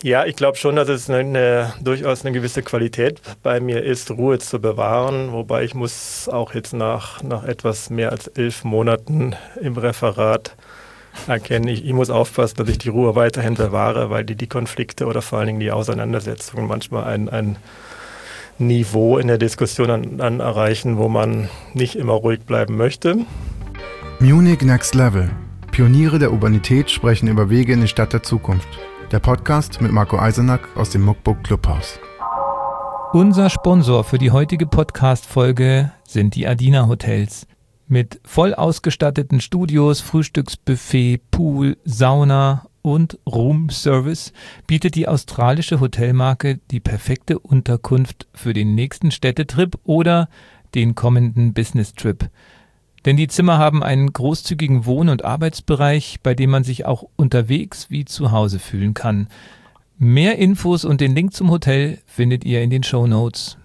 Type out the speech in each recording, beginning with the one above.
Ja, ich glaube schon, dass es durchaus eine gewisse Qualität bei mir ist, Ruhe zu bewahren. Wobei ich muss auch jetzt nach etwas mehr als 11 Monaten im Referat erkennen, ich muss aufpassen, dass ich die Ruhe weiterhin bewahre, weil die Konflikte oder vor allen Dingen die Auseinandersetzungen manchmal ein Niveau in der Diskussion dann erreichen, wo man nicht immer ruhig bleiben möchte. Munich Next Level. Pioniere der Urbanität sprechen über Wege in die Stadt der Zukunft. Der Podcast mit Marco Eisenack aus dem Muckbook Clubhaus. Unser Sponsor für die heutige Podcast-Folge sind die Adina Hotels. Mit voll ausgestatteten Studios, Frühstücksbuffet, Pool, Sauna und Roomservice bietet die australische Hotelmarke die perfekte Unterkunft für den nächsten Städtetrip oder den kommenden Business-Trip. Denn die Zimmer haben einen großzügigen Wohn- und Arbeitsbereich, bei dem man sich auch unterwegs wie zu Hause fühlen kann. Mehr Infos und den Link zum Hotel findet ihr in den Shownotes.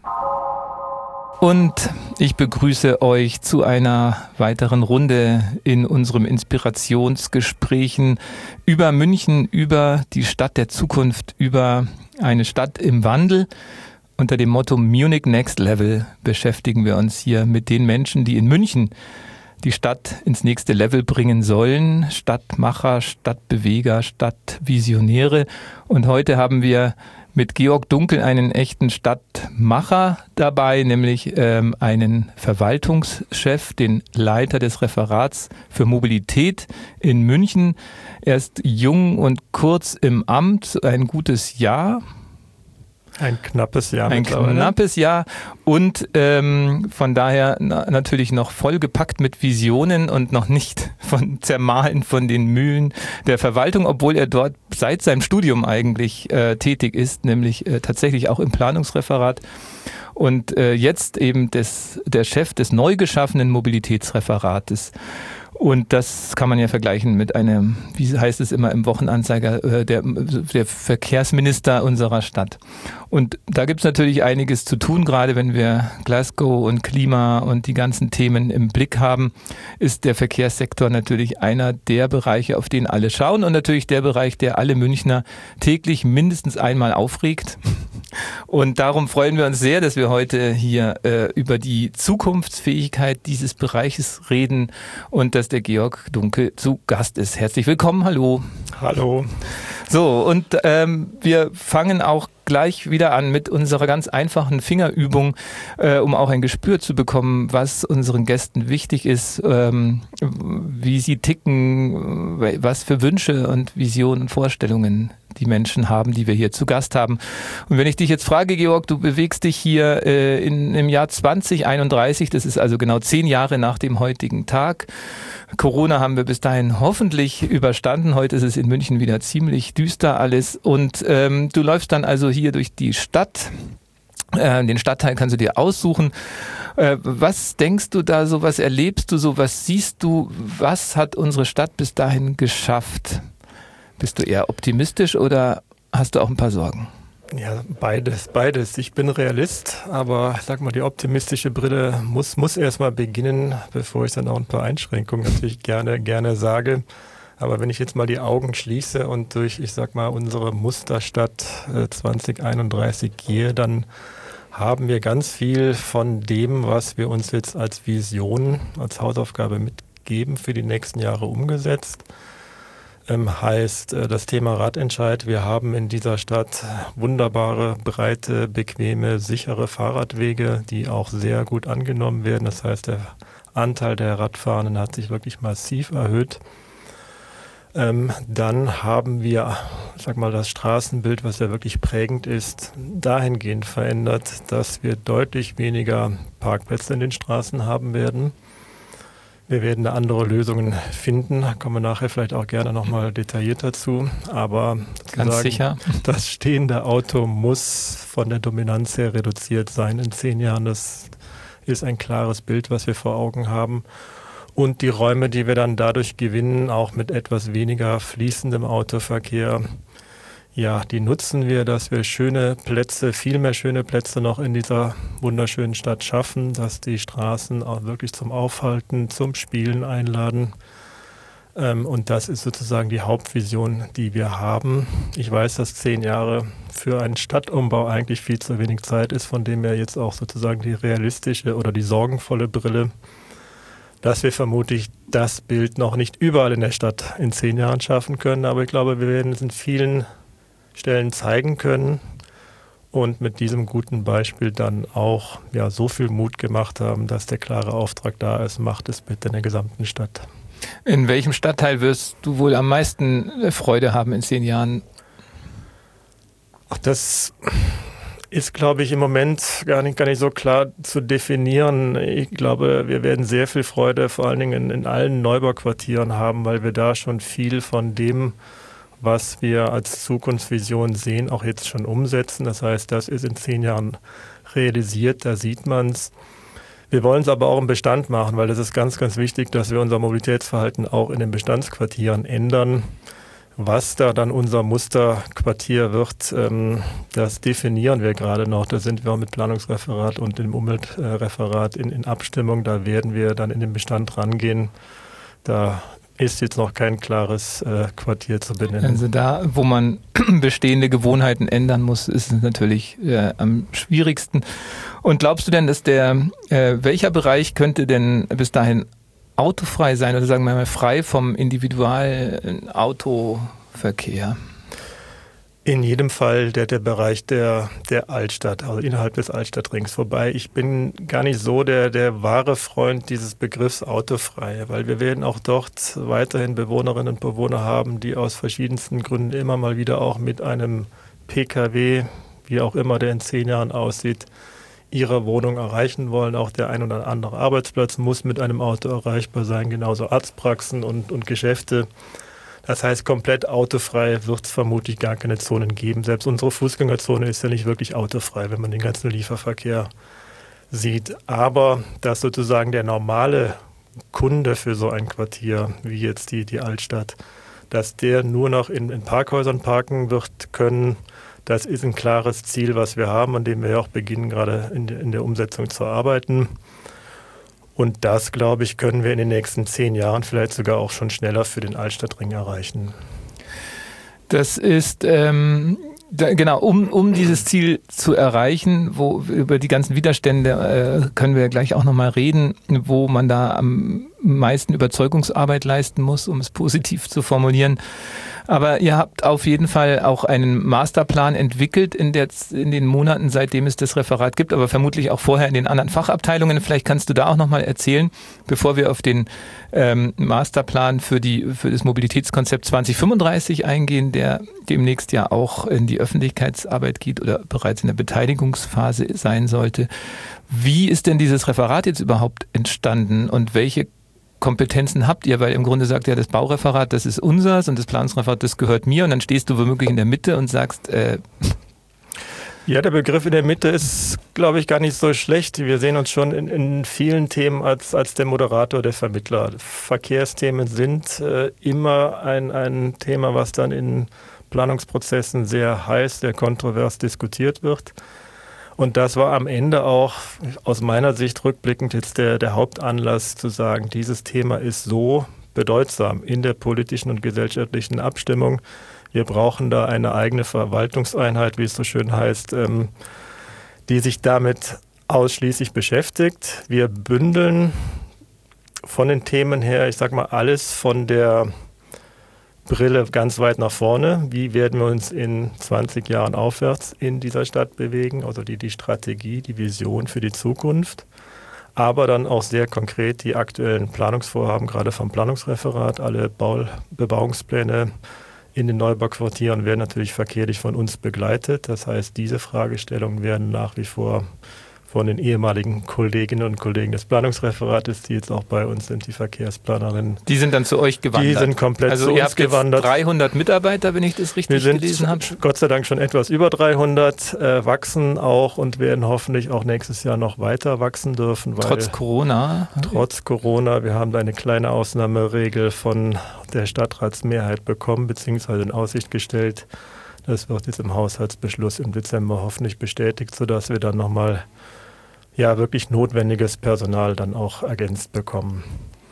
Und ich begrüße euch zu einer weiteren Runde in unserem Inspirationsgesprächen über München, über die Stadt der Zukunft, über eine Stadt im Wandel. Unter dem Motto Munich Next Level beschäftigen wir uns hier mit den Menschen, die in München die Stadt ins nächste Level bringen sollen. Stadtmacher, Stadtbeweger, Stadtvisionäre. Und heute haben wir mit Georg Dunkel einen echten Stadtmacher dabei, nämlich einen Verwaltungschef, den Leiter des Referats für Mobilität in München. Er ist jung und kurz im Amt, ein gutes Jahr. Ein knappes Jahr. Ein knappes Jahr und von daher natürlich noch vollgepackt mit Visionen und noch nicht zermahlen von den Mühlen der Verwaltung, obwohl er dort seit seinem Studium eigentlich tätig ist, nämlich tatsächlich auch im Planungsreferat und jetzt eben der Chef des neu geschaffenen Mobilitätsreferates. Und das kann man ja vergleichen mit einem, wie heißt es immer im Wochenanzeiger, der Verkehrsminister unserer Stadt. Und da gibt es natürlich einiges zu tun, gerade wenn wir Glasgow und Klima und die ganzen Themen im Blick haben, ist der Verkehrssektor natürlich einer der Bereiche, auf den alle schauen und natürlich der Bereich, der alle Münchner täglich mindestens einmal aufregt. Und darum freuen wir uns sehr, dass wir heute hier über die Zukunftsfähigkeit dieses Bereiches reden und dass der Georg Dunkel zu Gast ist. Herzlich willkommen, hallo. Hallo. So, und wir fangen auch gleich wieder an mit unserer ganz einfachen Fingerübung, um auch ein Gespür zu bekommen, was unseren Gästen wichtig ist, wie sie ticken, was für Wünsche und Visionen und Vorstellungen die Menschen haben, die wir hier zu Gast haben. Und wenn ich dich jetzt frage, Georg, du bewegst dich hier im Jahr 2031, das ist also genau 10 Jahre nach dem heutigen Tag. Corona haben wir bis dahin hoffentlich überstanden. Heute ist es in München wieder ziemlich düster alles. Und du läufst dann also hier durch die Stadt. Den Stadtteil kannst du dir aussuchen. Was denkst du da so? Was erlebst du so? Was siehst du? Was hat unsere Stadt bis dahin geschafft? Bist du eher optimistisch oder hast du auch ein paar Sorgen? Ja, beides. Ich bin Realist, aber sag mal, die optimistische Brille muss erstmal beginnen, bevor ich dann auch ein paar Einschränkungen natürlich gerne sage. Aber wenn ich jetzt mal die Augen schließe und durch, ich sag mal, unsere Musterstadt 2031 gehe, dann haben wir ganz viel von dem, was wir uns jetzt als Vision, als Hausaufgabe mitgeben für die nächsten Jahre umgesetzt. Heißt das Thema Radentscheid. Wir haben in dieser Stadt wunderbare, breite, bequeme, sichere Fahrradwege, die auch sehr gut angenommen werden. Das heißt, der Anteil der Radfahrenden hat sich wirklich massiv erhöht. Dann haben wir, sag mal, das Straßenbild, was ja wirklich prägend ist, dahingehend verändert, dass wir deutlich weniger Parkplätze in den Straßen haben werden. Wir werden da andere Lösungen finden, kommen wir nachher vielleicht auch gerne nochmal detailliert dazu, aber ganz sicher, das stehende Auto muss von der Dominanz her reduziert sein in 10 Jahren. Das ist ein klares Bild, was wir vor Augen haben. Und die Räume, die wir dann dadurch gewinnen, auch mit etwas weniger fließendem Autoverkehr, ja, die nutzen wir, dass wir schöne Plätze, viel mehr schöne Plätze noch in dieser wunderschönen Stadt schaffen, dass die Straßen auch wirklich zum Aufhalten, zum Spielen einladen. Und das ist sozusagen die Hauptvision, die wir haben. Ich weiß, dass 10 Jahre für einen Stadtumbau eigentlich viel zu wenig Zeit ist, von dem her jetzt auch sozusagen die realistische oder die sorgenvolle Brille, dass wir vermutlich das Bild noch nicht überall in der Stadt in 10 Jahren schaffen können. Aber ich glaube, wir werden es in vielen Stellen zeigen können und mit diesem guten Beispiel dann auch so viel Mut gemacht haben, dass der klare Auftrag da ist, macht es bitte in der gesamten Stadt. In welchem Stadtteil wirst du wohl am meisten Freude haben in 10 Jahren? Ach, das ist, glaube ich, im Moment gar nicht so klar zu definieren. Ich glaube, wir werden sehr viel Freude vor allen Dingen in allen Neubauquartieren haben, weil wir da schon viel von dem, was wir als Zukunftsvision sehen, auch jetzt schon umsetzen. Das heißt, das ist in 10 Jahren realisiert, da sieht man es. Wir wollen es aber auch im Bestand machen, weil es ist ganz, ganz wichtig, dass wir unser Mobilitätsverhalten auch in den Bestandsquartieren ändern. Was da dann unser Musterquartier wird, das definieren wir gerade noch. Da sind wir auch mit Planungsreferat und dem Umweltreferat in Abstimmung. Da werden wir dann in den Bestand rangehen. Da ist jetzt noch kein klares Quartier zu benennen. Also da, wo man bestehende Gewohnheiten ändern muss, ist es natürlich am schwierigsten. Und glaubst du denn, dass welcher Bereich könnte denn bis dahin autofrei sein oder sagen wir mal frei vom Individualautoverkehr? In jedem Fall der Bereich der Altstadt, also innerhalb des Altstadtrings. Wobei ich bin gar nicht so der wahre Freund dieses Begriffs autofrei, weil wir werden auch dort weiterhin Bewohnerinnen und Bewohner haben, die aus verschiedensten Gründen immer mal wieder auch mit einem PKW, wie auch immer der in 10 Jahren aussieht, ihre Wohnung erreichen wollen. Auch der ein oder andere Arbeitsplatz muss mit einem Auto erreichbar sein, genauso Arztpraxen und Geschäfte. Das heißt, komplett autofrei wird es vermutlich gar keine Zonen geben. Selbst unsere Fußgängerzone ist ja nicht wirklich autofrei, wenn man den ganzen Lieferverkehr sieht. Aber dass sozusagen der normale Kunde für so ein Quartier, wie jetzt die Altstadt, dass der nur noch in Parkhäusern parken wird können, das ist ein klares Ziel, was wir haben, an dem wir ja auch beginnen, gerade in der Umsetzung zu arbeiten. Und das, glaube ich, können wir in den nächsten 10 Jahren vielleicht sogar auch schon schneller für den Altstadtring erreichen. Das ist, genau, um dieses Ziel zu erreichen, über die ganzen Widerstände können wir gleich auch nochmal reden, wo man da am meisten Überzeugungsarbeit leisten muss, um es positiv zu formulieren. Aber ihr habt auf jeden Fall auch einen Masterplan entwickelt in den Monaten, seitdem es das Referat gibt, aber vermutlich auch vorher in den anderen Fachabteilungen. Vielleicht kannst du da auch nochmal erzählen, bevor wir auf den Masterplan für das Mobilitätskonzept 2035 eingehen, der demnächst ja auch in die Öffentlichkeitsarbeit geht oder bereits in der Beteiligungsphase sein sollte. Wie ist denn dieses Referat jetzt überhaupt entstanden und welche Kompetenzen habt ihr? Weil im Grunde sagt ja das Baureferat, das ist unseres und das Planungsreferat, das gehört mir und dann stehst du womöglich in der Mitte und sagst... Ja, der Begriff in der Mitte ist, glaube ich, gar nicht so schlecht. Wir sehen uns schon in vielen Themen als der Moderator, der Vermittler. Verkehrsthemen sind immer ein Thema, was dann in Planungsprozessen sehr heiß, sehr kontrovers diskutiert wird. Und das war am Ende auch aus meiner Sicht rückblickend jetzt der Hauptanlass zu sagen, dieses Thema ist so bedeutsam in der politischen und gesellschaftlichen Abstimmung. Wir brauchen da eine eigene Verwaltungseinheit, wie es so schön heißt, die sich damit ausschließlich beschäftigt. Wir bündeln von den Themen her, ich sag mal, alles von der Brille ganz weit nach vorne. Wie werden wir uns in 20 Jahren aufwärts in dieser Stadt bewegen? Also die Strategie, die Vision für die Zukunft. Aber dann auch sehr konkret die aktuellen Planungsvorhaben, gerade vom Planungsreferat. Alle Bebauungspläne in den Neubauquartieren werden natürlich verkehrlich von uns begleitet. Das heißt, diese Fragestellungen werden nach wie vor von den ehemaligen Kolleginnen und Kollegen des Planungsreferates, die jetzt auch bei uns sind, die Verkehrsplanerinnen. Die sind dann zu euch gewandert? Die sind komplett zu uns gewandert. Also ihr habt jetzt 300 Mitarbeiter, wenn ich das richtig gelesen habe? Wir sind Gott sei Dank schon etwas über 300, wachsen auch und werden hoffentlich auch nächstes Jahr noch weiter wachsen dürfen. Weil trotz Corona? Trotz Corona. Wir haben da eine kleine Ausnahmeregel von der Stadtratsmehrheit bekommen, beziehungsweise in Aussicht gestellt. Das wird jetzt im Haushaltsbeschluss im Dezember hoffentlich bestätigt, sodass wir dann nochmal wirklich notwendiges Personal dann auch ergänzt bekommen.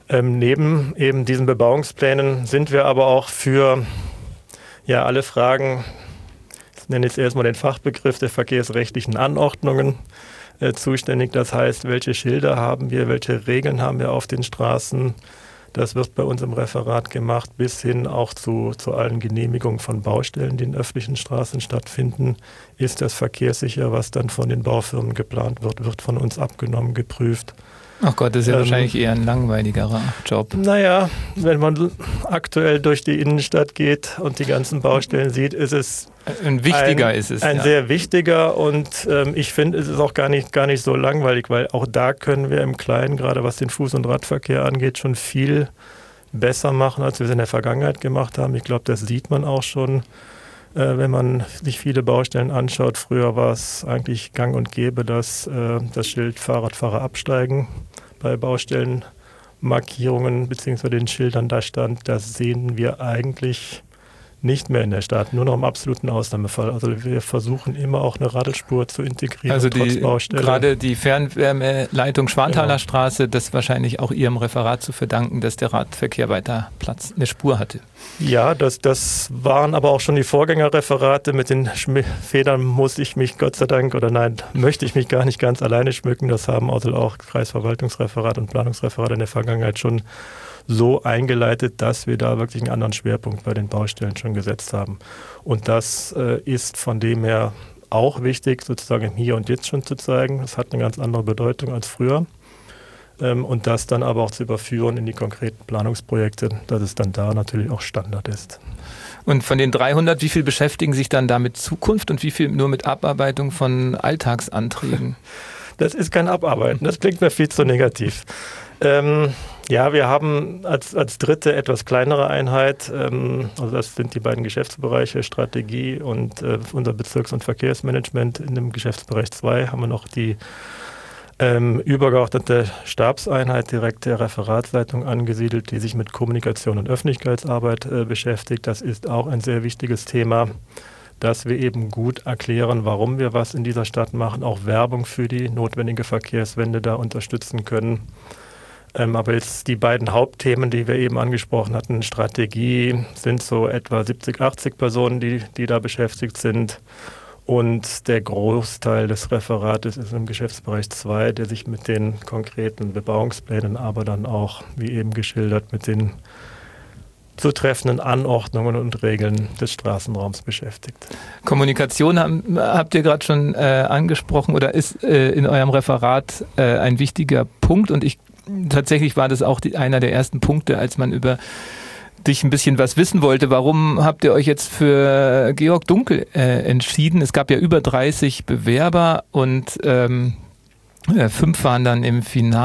Neben eben diesen Bebauungsplänen sind wir aber auch für alle Fragen, ich nenne jetzt erstmal den Fachbegriff der verkehrsrechtlichen Anordnungen, zuständig. Das heißt, welche Schilder haben wir, welche Regeln haben wir auf den Straßen. Das wird bei uns im Referat gemacht, bis hin auch zu allen Genehmigungen von Baustellen, die in öffentlichen Straßen stattfinden. Ist das verkehrssicher, was dann von den Baufirmen geplant wird von uns abgenommen, geprüft. Ach Gott, das ist ja wahrscheinlich eher ein langweiligerer Job. Naja, wenn man aktuell durch die Innenstadt geht und die ganzen Baustellen sieht, ist es ein sehr wichtiger, und ich finde, es ist auch gar nicht so langweilig, weil auch da können wir im Kleinen, gerade was den Fuß- und Radverkehr angeht, schon viel besser machen, als wir es in der Vergangenheit gemacht haben. Ich glaube, das sieht man auch schon, wenn man sich viele Baustellen anschaut. Früher war es eigentlich gang und gäbe, dass das Schild Fahrradfahrer absteigen bei Baustellenmarkierungen bzw. den Schildern da stand. Das sehen wir eigentlich nicht mehr in der Stadt, nur noch im absoluten Ausnahmefall. Also wir versuchen immer auch eine Radlspur zu integrieren, also trotz Baustelle. Gerade die Fernwärmeleitung Schwanthaler Straße, das wahrscheinlich auch Ihrem Referat zu verdanken, dass der Radverkehr weiter eine Spur hatte. Ja, das waren aber auch schon die Vorgängerreferate. Mit den Federn muss ich mich möchte ich mich gar nicht ganz alleine schmücken. Das haben also auch Kreisverwaltungsreferat und Planungsreferat in der Vergangenheit schon so eingeleitet, dass wir da wirklich einen anderen Schwerpunkt bei den Baustellen schon gesetzt haben. Und das ist von dem her auch wichtig, sozusagen im Hier und Jetzt schon zu zeigen. Das hat eine ganz andere Bedeutung als früher. Und das dann aber auch zu überführen in die konkreten Planungsprojekte, dass es dann da natürlich auch Standard ist. Und von den 300, wie viel beschäftigen sich dann da mit Zukunft und wie viel nur mit Abarbeitung von Alltagsanträgen? Das ist kein Abarbeiten, das klingt mir viel zu negativ. Wir haben als dritte etwas kleinere Einheit, also das sind die beiden Geschäftsbereiche Strategie und unser Bezirks- und Verkehrsmanagement. In dem Geschäftsbereich 2 haben wir noch die übergeordnete Stabseinheit direkt der Referatsleitung angesiedelt, die sich mit Kommunikation und Öffentlichkeitsarbeit beschäftigt. Das ist auch ein sehr wichtiges Thema, dass wir eben gut erklären, warum wir was in dieser Stadt machen, auch Werbung für die notwendige Verkehrswende da unterstützen können. Aber jetzt die beiden Hauptthemen, die wir eben angesprochen hatten, Strategie, sind so etwa 70, 80 Personen, die da beschäftigt sind. Und der Großteil des Referates ist im Geschäftsbereich 2, der sich mit den konkreten Bebauungsplänen, aber dann auch, wie eben geschildert, mit den zu treffenden Anordnungen und Regeln des Straßenraums beschäftigt. Kommunikation habt ihr gerade schon angesprochen oder ist in eurem Referat ein wichtiger Punkt, und tatsächlich war das auch einer der ersten Punkte, als man über dich ein bisschen was wissen wollte. Warum habt ihr euch jetzt für Georg Dunkel entschieden? Es gab ja über 30 Bewerber und 5 waren dann im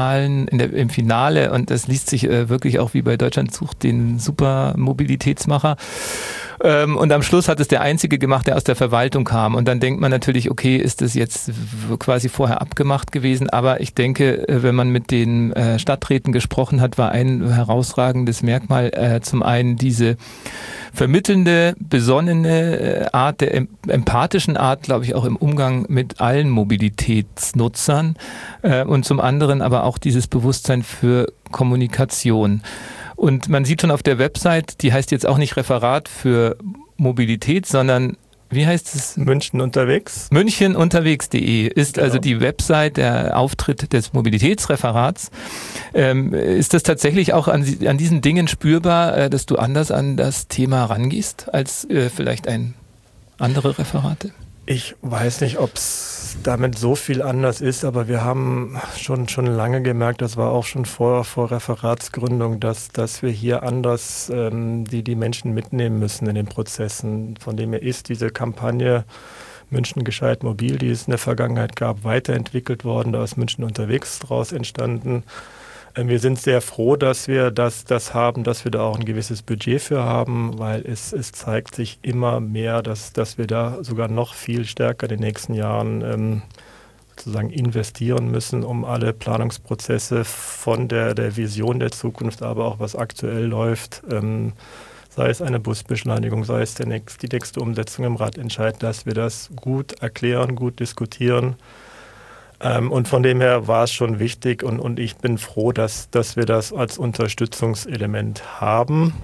Finale, und das liest sich wirklich auch wie bei Deutschland sucht den super Mobilitätsmacher. Und am Schluss hat es der Einzige gemacht, der aus der Verwaltung kam. Und dann denkt man natürlich, okay, ist das jetzt quasi vorher abgemacht gewesen? Aber ich denke, wenn man mit den Stadträten gesprochen hat, war ein herausragendes Merkmal zum einen diese vermittelnde, besonnene Art, der empathischen Art, glaube ich, auch im Umgang mit allen Mobilitätsnutzern, und zum anderen aber auch dieses Bewusstsein für Kommunikation. Und man sieht schon auf der Website, die heißt jetzt auch nicht Referat für Mobilität, sondern wie heißt es? München unterwegs. Münchenunterwegs.de ist genau. Also die Website, der Auftritt des Mobilitätsreferats. Ist das tatsächlich auch an diesen Dingen spürbar, dass du anders an das Thema rangehst als vielleicht andere Referate? Ich weiß nicht, ob es damit so viel anders ist, aber wir haben schon lange gemerkt, das war auch schon vor Referatsgründung, dass wir hier anders die Menschen mitnehmen müssen in den Prozessen. Von dem her ist diese Kampagne München gescheit mobil, die es in der Vergangenheit gab, weiterentwickelt worden. Da ist München unterwegs draus entstanden. Wir sind sehr froh, dass wir das haben, dass wir da auch ein gewisses Budget für haben, weil es zeigt sich immer mehr, dass wir da sogar noch viel stärker in den nächsten Jahren sozusagen investieren müssen, um alle Planungsprozesse von der Vision der Zukunft, aber auch was aktuell läuft, sei es eine Busbeschleunigung, sei es die nächste Umsetzung im Radentscheid, dass wir das gut erklären, gut diskutieren, Und von dem her war es schon wichtig und ich bin froh, dass wir das als Unterstützungselement haben.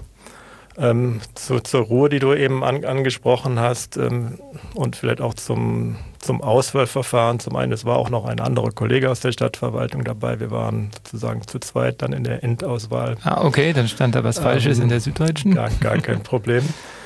Zur Ruhe, die du eben angesprochen hast, und vielleicht auch zum Auswahlverfahren. Zum einen, es war auch noch ein anderer Kollege aus der Stadtverwaltung dabei. Wir waren sozusagen zu zweit dann in der Endauswahl. Ah, okay, dann stand da was Falsches in der Süddeutschen. Gar kein Problem.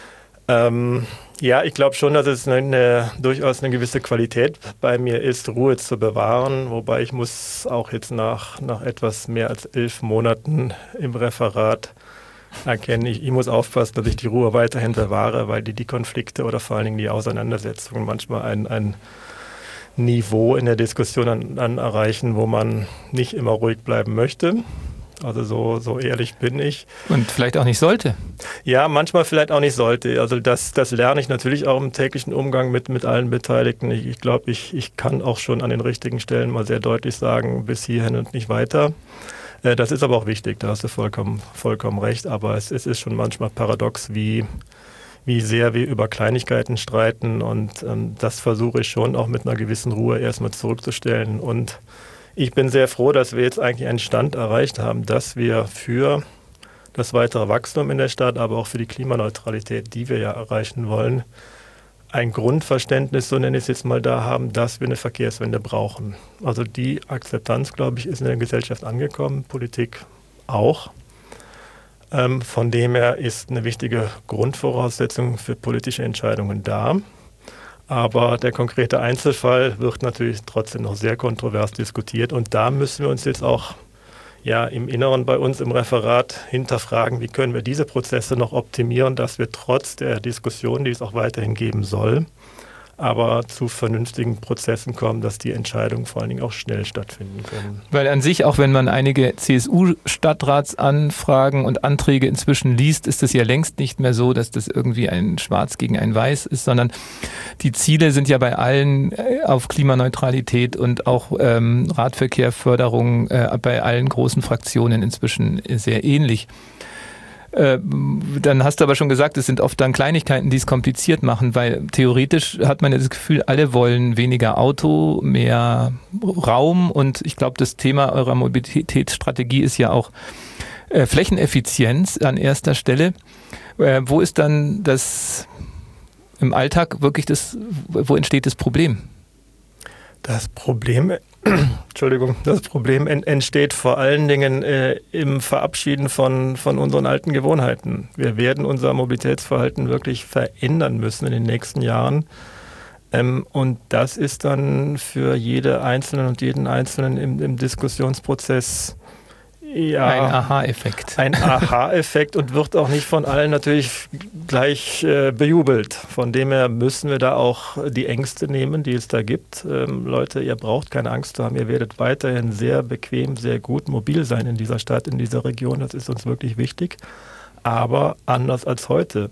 Ja, ich glaube schon, dass es durchaus eine gewisse Qualität bei mir ist, Ruhe zu bewahren. Wobei ich muss auch jetzt nach etwas mehr als 11 Monaten im Referat erkennen, ich muss aufpassen, dass ich die Ruhe weiterhin bewahre, weil die Konflikte oder vor allen Dingen die Auseinandersetzungen manchmal ein Niveau in der Diskussion dann erreichen, wo man nicht immer ruhig bleiben möchte. Also so ehrlich bin ich. Und vielleicht auch nicht sollte. Ja, manchmal vielleicht auch nicht sollte. Also das lerne ich natürlich auch im täglichen Umgang mit allen Beteiligten. Ich glaube, ich kann auch schon an den richtigen Stellen mal sehr deutlich sagen, bis hierhin und nicht weiter. Das ist aber auch wichtig, da hast du vollkommen recht. Aber es ist schon manchmal paradox, wie sehr wir über Kleinigkeiten streiten. Und das versuche ich schon auch mit einer gewissen Ruhe erstmal zurückzustellen. Und ich bin sehr froh, dass wir jetzt eigentlich einen Stand erreicht haben, dass wir für das weitere Wachstum in der Stadt, aber auch für die Klimaneutralität, die wir ja erreichen wollen, ein Grundverständnis, so nenne ich es jetzt mal, da haben, dass wir eine Verkehrswende brauchen. Also die Akzeptanz, glaube ich, ist in der Gesellschaft angekommen, Politik auch. Von dem her ist eine wichtige Grundvoraussetzung für politische Entscheidungen da. Aber der konkrete Einzelfall wird natürlich trotzdem noch sehr kontrovers diskutiert. Und da müssen wir uns jetzt auch im Inneren bei uns im Referat hinterfragen, wie können wir diese Prozesse noch optimieren, dass wir trotz der Diskussion, die es auch weiterhin geben soll, aber zu vernünftigen Prozessen kommen, dass die Entscheidungen vor allen Dingen auch schnell stattfinden können. Weil an sich, auch wenn man einige CSU-Stadtratsanfragen und Anträge inzwischen liest, ist es ja längst nicht mehr so, dass das irgendwie ein Schwarz gegen ein Weiß ist, sondern die Ziele sind ja bei allen auf Klimaneutralität und auch Radverkehrförderung bei allen großen Fraktionen inzwischen sehr ähnlich. Dann hast du aber schon gesagt, es sind oft dann Kleinigkeiten, die es kompliziert machen, weil theoretisch hat man ja das Gefühl, alle wollen weniger Auto, mehr Raum und ich glaube, das Thema eurer Mobilitätsstrategie ist ja auch Flächeneffizienz an erster Stelle. Wo ist dann das im Alltag wirklich wo entsteht das Problem? Das Problem entsteht vor allen Dingen im Verabschieden von unseren alten Gewohnheiten. Wir werden unser Mobilitätsverhalten wirklich verändern müssen in den nächsten Jahren. Und das ist dann für jede Einzelne und jeden Einzelnen im Diskussionsprozess ein Aha-Effekt. Ein Aha-Effekt und wird auch nicht von allen natürlich gleich bejubelt. Von dem her müssen wir da auch die Ängste nehmen, die es da gibt. Leute, ihr braucht keine Angst zu haben. Ihr werdet weiterhin sehr bequem, sehr gut mobil sein in dieser Stadt, in dieser Region. Das ist uns wirklich wichtig. Aber anders als heute.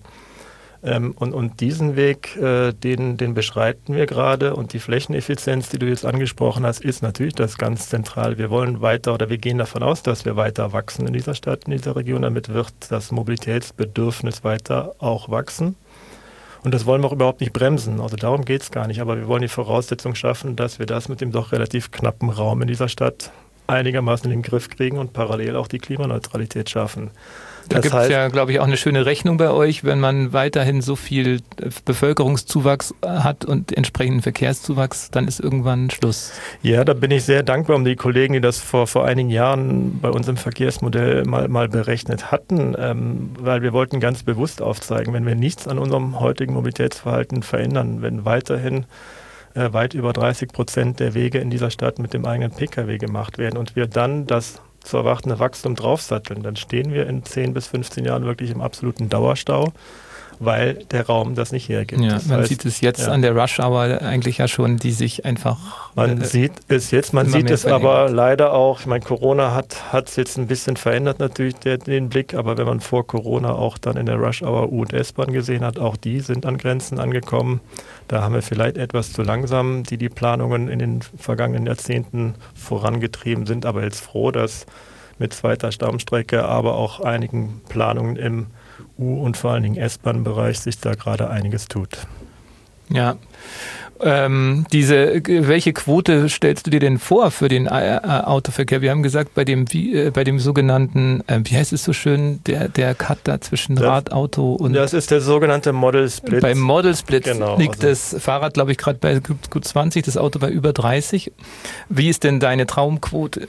Und diesen Weg, den beschreiten wir gerade. Und die Flächeneffizienz, die du jetzt angesprochen hast, ist natürlich das ganz zentral. Wir wollen weiter oder wir gehen davon aus, dass wir weiter wachsen in dieser Stadt, in dieser Region. Damit wird das Mobilitätsbedürfnis weiter auch wachsen. Und das wollen wir auch überhaupt nicht bremsen. Also darum geht es gar nicht. Aber wir wollen die Voraussetzung schaffen, dass wir das mit dem doch relativ knappen Raum in dieser Stadt einigermaßen in den Griff kriegen und parallel auch die Klimaneutralität schaffen. Da gibt es ja, glaube ich, auch eine schöne Rechnung bei euch, wenn man weiterhin so viel Bevölkerungszuwachs hat und entsprechenden Verkehrszuwachs, dann ist irgendwann Schluss. Ja, da bin ich sehr dankbar um die Kollegen, die das vor einigen Jahren bei uns im Verkehrsmodell mal berechnet hatten, weil wir wollten ganz bewusst aufzeigen, wenn wir nichts an unserem heutigen Mobilitätsverhalten verändern, wenn weiterhin weit über 30% der Wege in dieser Stadt mit dem eigenen Pkw gemacht werden und wir dann das zu erwartende Wachstum draufsatteln, dann stehen wir in 10 bis 15 Jahren wirklich im absoluten Dauerstau, weil der Raum das nicht hergibt. Ja, man sieht es jetzt an der Rush-Hour eigentlich ja schon, die sich einfach... Man sieht es jetzt, man sieht es aber leider auch, ich meine, Corona hat es jetzt ein bisschen verändert natürlich den Blick, aber wenn man vor Corona auch dann in der Rush-Hour U- und S-Bahn gesehen hat, auch die sind an Grenzen angekommen. Da haben wir vielleicht etwas zu langsam, die Planungen in den vergangenen Jahrzehnten vorangetrieben sind, aber jetzt froh, dass mit zweiter Stammstrecke, aber auch einigen Planungen im U- und vor allen Dingen S-Bahn-Bereich sich da gerade einiges tut. Ja, Welche Quote stellst du dir denn vor für den Autoverkehr? Wir haben gesagt, bei dem sogenannten, wie heißt es so schön, der Cut da zwischen Rad, Auto und... Das ist der sogenannte Model Split. Beim Model Split liegt also das Fahrrad, glaube ich, gerade bei gut 20, das Auto bei über 30. Wie ist denn deine Traumquote?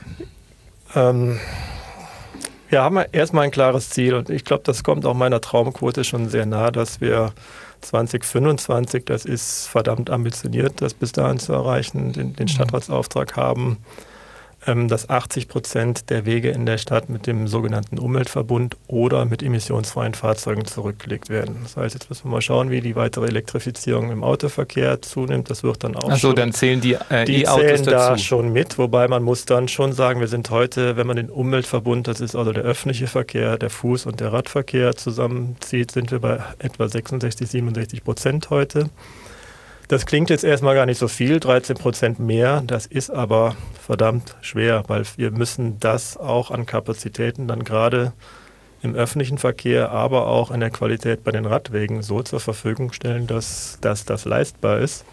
Wir haben erstmal ein klares Ziel und ich glaube, das kommt auch meiner Traumquote schon sehr nah, dass wir 2025, das ist verdammt ambitioniert, das bis dahin zu erreichen, den Stadtratsauftrag haben, dass 80% der Wege in der Stadt mit dem sogenannten Umweltverbund oder mit emissionsfreien Fahrzeugen zurückgelegt werden. Das heißt, jetzt müssen wir mal schauen, wie die weitere Elektrifizierung im Autoverkehr zunimmt. Das wird dann auch dann zählen die E-Autos zählen dazu. Da schon mit, wobei man muss dann schon sagen, wir sind heute, wenn man den Umweltverbund, das ist also der öffentliche Verkehr, der Fuß- und der Radverkehr zusammenzieht, sind wir bei etwa 66-67% heute. Das klingt jetzt erstmal gar nicht so viel, 13% mehr, das ist aber verdammt schwer, weil wir müssen das auch an Kapazitäten dann gerade im öffentlichen Verkehr, aber auch in der Qualität bei den Radwegen so zur Verfügung stellen, dass das leistbar ist.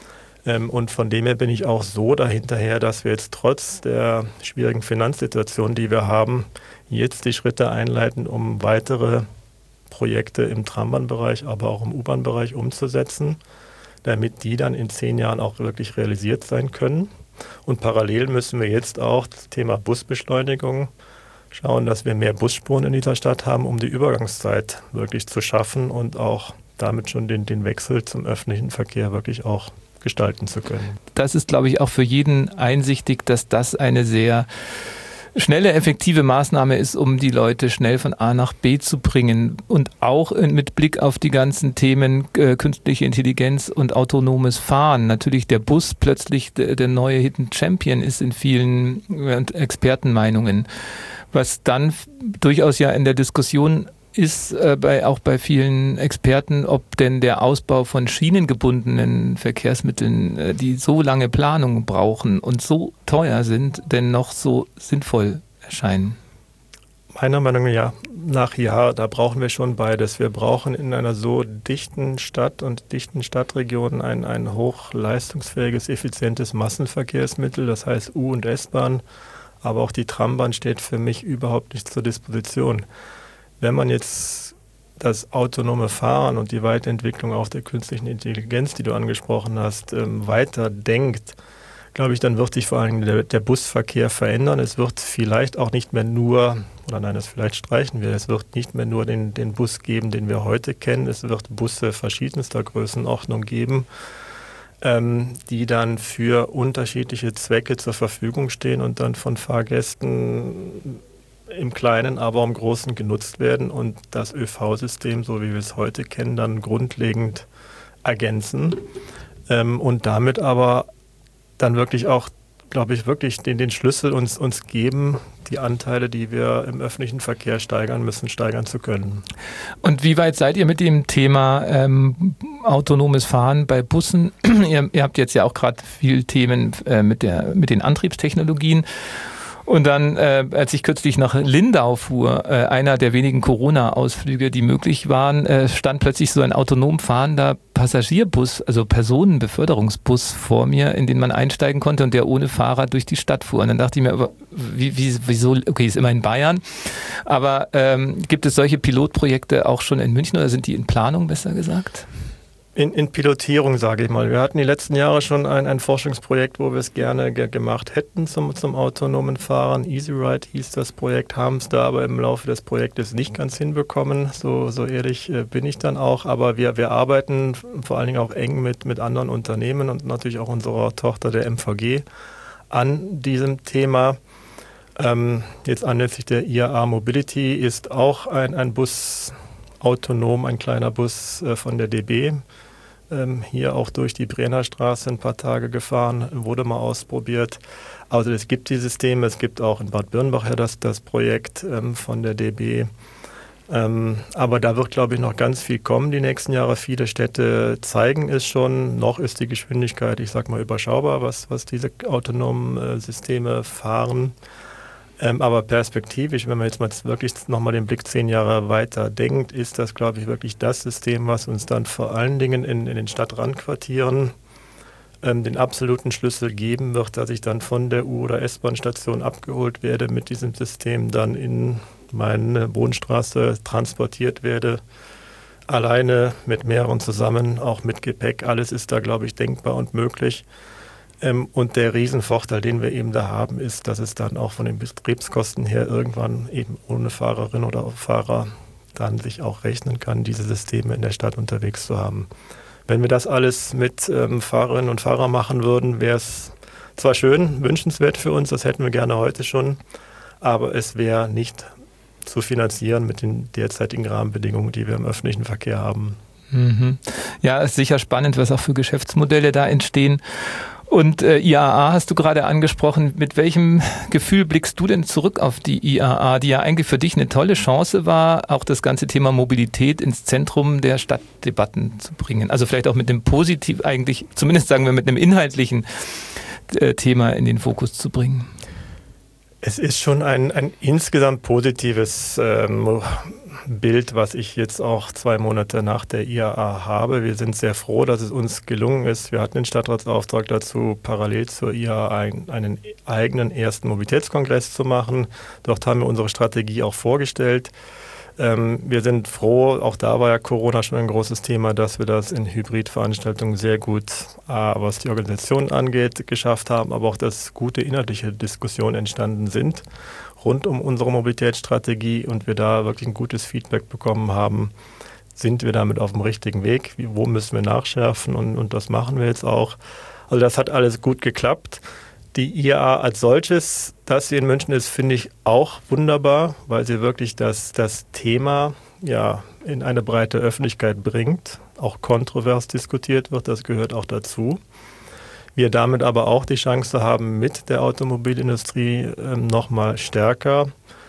Und von dem her bin ich auch so dahinterher, dass wir jetzt trotz der schwierigen Finanzsituation, die wir haben, jetzt die Schritte einleiten, um weitere Projekte im Trambahnbereich, aber auch im U-Bahn-Bereich umzusetzen, damit die dann in 10 Jahren auch wirklich realisiert sein können. Und parallel müssen wir jetzt auch das Thema Busbeschleunigung schauen, dass wir mehr Busspuren in dieser Stadt haben, um die Übergangszeit wirklich zu schaffen und auch damit schon den Wechsel zum öffentlichen Verkehr wirklich auch gestalten zu können. Das ist, glaube ich, auch für jeden einsichtig, dass das eine sehr schnelle, effektive Maßnahme ist, um die Leute schnell von A nach B zu bringen und auch mit Blick auf die ganzen Themen künstliche Intelligenz und autonomes Fahren. Natürlich der Bus plötzlich der neue Hidden Champion ist in vielen Expertenmeinungen, was dann durchaus ja in der Diskussion ist auch bei vielen Experten, ob denn der Ausbau von schienengebundenen Verkehrsmitteln, die so lange Planung brauchen und so teuer sind, denn noch so sinnvoll erscheinen. Meiner Meinung nach ja, da brauchen wir schon beides. Wir brauchen in einer so dichten Stadt und dichten Stadtregionen ein hochleistungsfähiges, effizientes Massenverkehrsmittel, das heißt U- und S-Bahn, aber auch die Trambahn steht für mich überhaupt nicht zur Disposition. Wenn man jetzt das autonome Fahren und die Weiterentwicklung auch der künstlichen Intelligenz, die du angesprochen hast, weiter denkt, glaube ich, dann wird sich vor allem der Busverkehr verändern. Es wird vielleicht auch nicht mehr nur, das vielleicht streichen wir, es wird nicht mehr nur den Bus geben, den wir heute kennen. Es wird Busse verschiedenster Größenordnung geben, die dann für unterschiedliche Zwecke zur Verfügung stehen und dann von Fahrgästen im Kleinen, aber im Großen genutzt werden und das ÖV-System, so wie wir es heute kennen, dann grundlegend ergänzen und damit aber dann wirklich auch, glaube ich, wirklich den Schlüssel uns geben, die Anteile, die wir im öffentlichen Verkehr steigern müssen, steigern zu können. Und wie weit seid ihr mit dem Thema autonomes Fahren bei Bussen? Ihr habt jetzt ja auch gerade viel Themen mit den Antriebstechnologien. Und dann, als ich kürzlich nach Lindau fuhr, einer der wenigen Corona-Ausflüge, die möglich waren, stand plötzlich so ein autonom fahrender Passagierbus, also Personenbeförderungsbus vor mir, in den man einsteigen konnte und der ohne Fahrer durch die Stadt fuhr. Und dann dachte ich mir, aber wieso, okay, ist immer in Bayern, aber gibt es solche Pilotprojekte auch schon in München oder sind die in Planung, besser gesagt? In Pilotierung, sage ich mal. Wir hatten die letzten Jahre schon ein Forschungsprojekt, wo wir es gerne gemacht hätten zum autonomen Fahren. EasyRide hieß das Projekt, haben es da aber im Laufe des Projektes nicht ganz hinbekommen. So ehrlich bin ich dann auch. Aber wir arbeiten vor allen Dingen auch eng mit anderen Unternehmen und natürlich auch unserer Tochter der MVG an diesem Thema. Jetzt anlässlich der IAA Mobility ist auch ein Bus autonom, ein kleiner Bus von der DB, hier auch durch die Brenner Straße ein paar Tage gefahren, wurde mal ausprobiert. Also es gibt die Systeme, es gibt auch in Bad Birnbach ja das Projekt von der DB. Aber da wird, glaube ich, noch ganz viel kommen die nächsten Jahre. Viele Städte zeigen es schon. Noch ist die Geschwindigkeit, ich sag mal, überschaubar, was diese autonomen Systeme fahren. Aber perspektivisch, wenn man jetzt mal wirklich nochmal den Blick 10 Jahre weiter denkt, ist das, glaube ich, wirklich das System, was uns dann vor allen Dingen in den Stadtrandquartieren den absoluten Schlüssel geben wird, dass ich dann von der U- oder S-Bahn-Station abgeholt werde, mit diesem System dann in meine Wohnstraße transportiert werde, alleine, mit mehreren zusammen, auch mit Gepäck. Alles ist da, glaube ich, denkbar und möglich. Und der Riesenvorteil, den wir eben da haben, ist, dass es dann auch von den Betriebskosten her irgendwann eben ohne Fahrerin oder Fahrer dann sich auch rechnen kann, diese Systeme in der Stadt unterwegs zu haben. Wenn wir das alles mit Fahrerinnen und Fahrern machen würden, wäre es zwar schön, wünschenswert für uns, das hätten wir gerne heute schon, aber es wäre nicht zu finanzieren mit den derzeitigen Rahmenbedingungen, die wir im öffentlichen Verkehr haben. Mhm. Ja, ist sicher spannend, was auch für Geschäftsmodelle da entstehen. Und IAA hast du gerade angesprochen. Mit welchem Gefühl blickst du denn zurück auf die IAA, die ja eigentlich für dich eine tolle Chance war, auch das ganze Thema Mobilität ins Zentrum der Stadtdebatten zu bringen? Also vielleicht auch mit einem positiv, eigentlich zumindest sagen wir mit einem inhaltlichen Thema in den Fokus zu bringen. Es ist schon ein insgesamt positives Bild, was ich jetzt auch 2 Monate nach der IAA habe. Wir sind sehr froh, dass es uns gelungen ist. Wir hatten den Stadtratsauftrag dazu, parallel zur IAA einen eigenen ersten Mobilitätskongress zu machen. Dort haben wir unsere Strategie auch vorgestellt. Wir sind froh, auch da war ja Corona schon ein großes Thema, dass wir das in Hybridveranstaltungen sehr gut, was die Organisation angeht, geschafft haben, aber auch, dass gute inhaltliche Diskussionen entstanden sind rund um unsere Mobilitätsstrategie und wir da wirklich ein gutes Feedback bekommen haben. Sind wir damit auf dem richtigen Weg? Wo müssen wir nachschärfen? Und das machen wir jetzt auch. Also das hat alles gut geklappt. Die IAA als solches, dass sie in München ist, finde ich auch wunderbar, weil sie wirklich das Thema ja in eine breite Öffentlichkeit bringt, auch kontrovers diskutiert wird, das gehört auch dazu. Wir damit aber auch die Chance haben, mit der Automobilindustrie nochmal stärker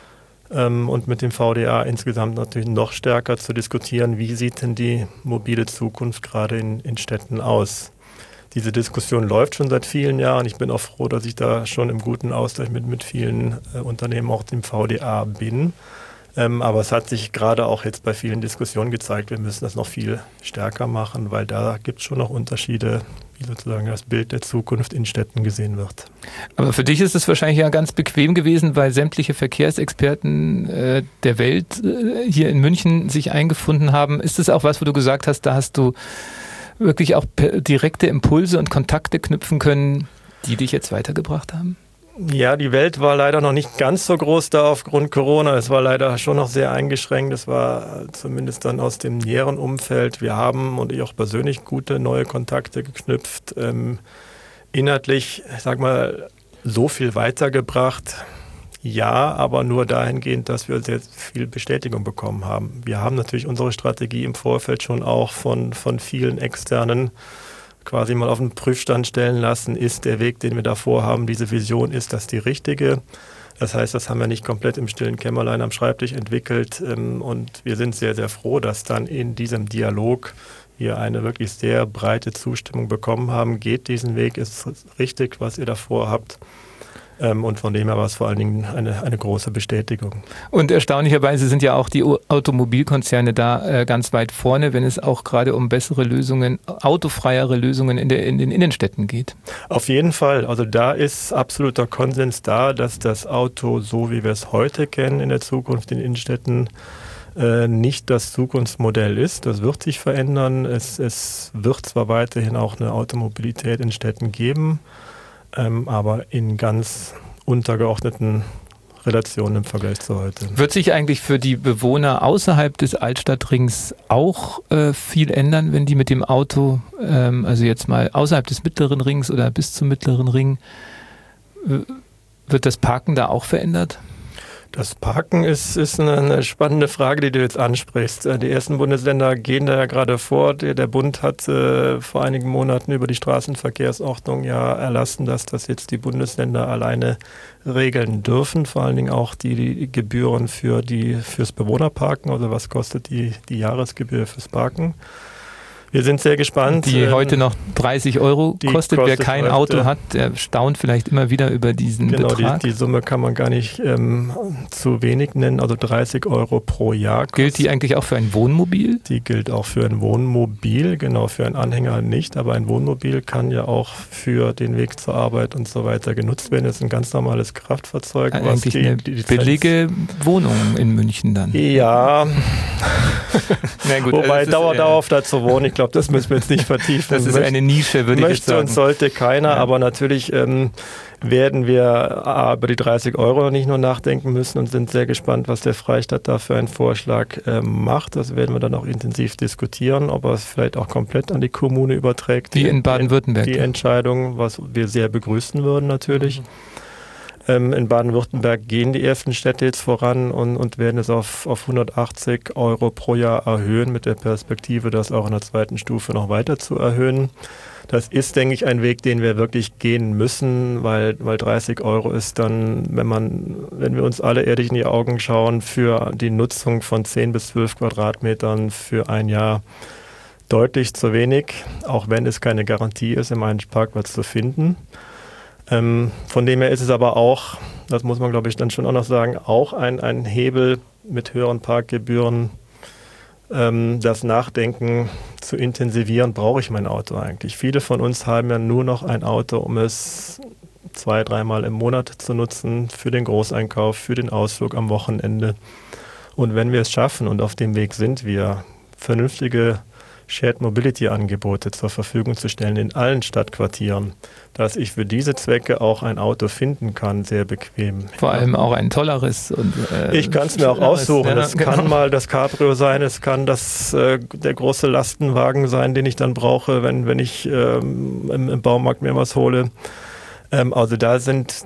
und mit dem VDA insgesamt natürlich noch stärker zu diskutieren, wie sieht denn die mobile Zukunft gerade in Städten aus. Diese Diskussion läuft schon seit vielen Jahren. Ich bin auch froh, dass ich da schon im guten Austausch mit vielen Unternehmen, auch dem VDA, bin. Aber es hat sich gerade auch jetzt bei vielen Diskussionen gezeigt, wir müssen das noch viel stärker machen, weil da gibt es schon noch Unterschiede, wie sozusagen das Bild der Zukunft in Städten gesehen wird. Aber für dich ist es wahrscheinlich ja ganz bequem gewesen, weil sämtliche Verkehrsexperten der Welt hier in München sich eingefunden haben. Ist es auch was, wo du gesagt hast, da hast du wirklich auch direkte Impulse und Kontakte knüpfen können, die dich jetzt weitergebracht haben? Ja, die Welt war leider noch nicht ganz so groß da aufgrund Corona. Es war leider schon noch sehr eingeschränkt. Es war zumindest dann aus dem näheren Umfeld. Wir haben und ich auch persönlich gute neue Kontakte geknüpft. Inhaltlich, ich sag mal, so viel weitergebracht. Ja, aber nur dahingehend, dass wir sehr viel Bestätigung bekommen haben. Wir haben natürlich unsere Strategie im Vorfeld schon auch von vielen Externen quasi mal auf den Prüfstand stellen lassen, ist der Weg, den wir da vorhaben, diese Vision, ist das die richtige? Das heißt, das haben wir nicht komplett im stillen Kämmerlein am Schreibtisch entwickelt und wir sind sehr, sehr froh, dass dann in diesem Dialog wir eine wirklich sehr breite Zustimmung bekommen haben. Geht diesen Weg, ist richtig, was ihr da vorhabt. Und von dem her war es vor allen Dingen eine große Bestätigung. Und erstaunlicherweise sind ja auch die Automobilkonzerne da ganz weit vorne, wenn es auch gerade um bessere Lösungen, autofreiere Lösungen in den Innenstädten geht. Auf jeden Fall. Also da ist absoluter Konsens da, dass das Auto, so wie wir es heute kennen, in der Zukunft in Innenstädten nicht das Zukunftsmodell ist. Das wird sich verändern. Es wird zwar weiterhin auch eine Automobilität in Städten geben, aber in ganz untergeordneten Relationen im Vergleich zu heute. Wird sich eigentlich für die Bewohner außerhalb des Altstadtrings auch viel ändern, wenn die mit dem Auto, also jetzt mal außerhalb des Mittleren Rings oder bis zum Mittleren Ring, wird das Parken da auch verändert? Das Parken ist eine spannende Frage, die du jetzt ansprichst. Die ersten Bundesländer gehen da ja gerade vor. Der Bund hat vor einigen Monaten über die Straßenverkehrsordnung ja erlassen, dass das jetzt die Bundesländer alleine regeln dürfen. Vor allen Dingen auch die Gebühren fürs Bewohnerparken. Also was kostet die Jahresgebühr fürs Parken? Wir sind sehr gespannt. Die heute noch 30 Euro kostet. Wer kein Auto hat, der staunt vielleicht immer wieder über diesen Betrag. Die Summe kann man gar nicht zu wenig nennen, also 30 Euro pro Jahr. Gilt die eigentlich auch für ein Wohnmobil? Die gilt auch für ein Wohnmobil, genau, für einen Anhänger nicht, aber ein Wohnmobil kann ja auch für den Weg zur Arbeit und so weiter genutzt werden. Das ist ein ganz normales Kraftfahrzeug. Eigentlich eine billige Wohnung in München dann. Ja, na gut, wobei dauerhaft da zu wohnen, ich glaube, das müssen wir jetzt nicht vertiefen. Das ist eine Nische, würde ich jetzt sagen. Möchte und sollte keiner, aber natürlich werden wir über die 30 Euro nicht nur nachdenken müssen und sind sehr gespannt, was der Freistaat da für einen Vorschlag macht. Das werden wir dann auch intensiv diskutieren, ob er es vielleicht auch komplett an die Kommune überträgt. Wie in Baden-Württemberg. Die Entscheidung, was wir sehr begrüßen würden natürlich. In Baden-Württemberg gehen die ersten Städte jetzt voran und werden es auf 180 Euro pro Jahr erhöhen, mit der Perspektive, das auch in der zweiten Stufe noch weiter zu erhöhen. Das ist, denke ich, ein Weg, den wir wirklich gehen müssen, weil 30 Euro ist dann, wenn wir uns alle ehrlich in die Augen schauen, für die Nutzung von 10 bis 12 Quadratmetern für ein Jahr deutlich zu wenig, auch wenn es keine Garantie ist, im einen Parkplatz zu finden. Von dem her ist es aber auch, das muss man glaube ich dann schon auch noch sagen, auch ein Hebel mit höheren Parkgebühren, das Nachdenken zu intensivieren, brauche ich mein Auto eigentlich? Viele von uns haben ja nur noch ein Auto, um es 2-3 Mal im Monat zu nutzen, für den Großeinkauf, für den Ausflug am Wochenende. Und wenn wir es schaffen und auf dem Weg sind, wir vernünftige Shared Mobility Angebote zur Verfügung zu stellen in allen Stadtquartieren, dass ich für diese Zwecke auch ein Auto finden kann, sehr bequem. Vor allem auch ein tolleres. Ich kann es mir auch aussuchen. Es kann mal das Cabrio sein, es kann der große Lastenwagen sein, den ich dann brauche, wenn ich im Baumarkt mir was hole. Also da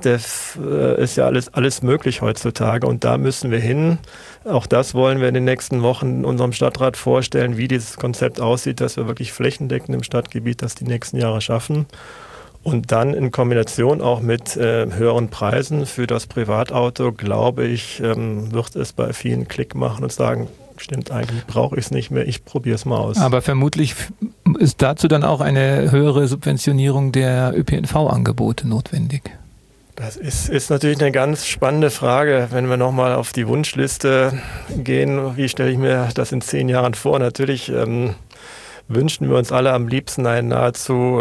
ist ja alles möglich heutzutage und da müssen wir hin. Auch das wollen wir in den nächsten Wochen unserem Stadtrat vorstellen, wie dieses Konzept aussieht, dass wir wirklich flächendeckend im Stadtgebiet das die nächsten Jahre schaffen. Und dann in Kombination auch mit höheren Preisen für das Privatauto, glaube ich, wird es bei vielen Klick machen und sagen, stimmt, eigentlich brauche ich es nicht mehr, ich probiere es mal aus. Aber vermutlich ist dazu dann auch eine höhere Subventionierung der ÖPNV-Angebote notwendig. Das ist natürlich eine ganz spannende Frage, wenn wir nochmal auf die Wunschliste gehen. Wie stelle ich mir das in 10 Jahren vor? Natürlich wünschen wir uns alle am liebsten einen nahezu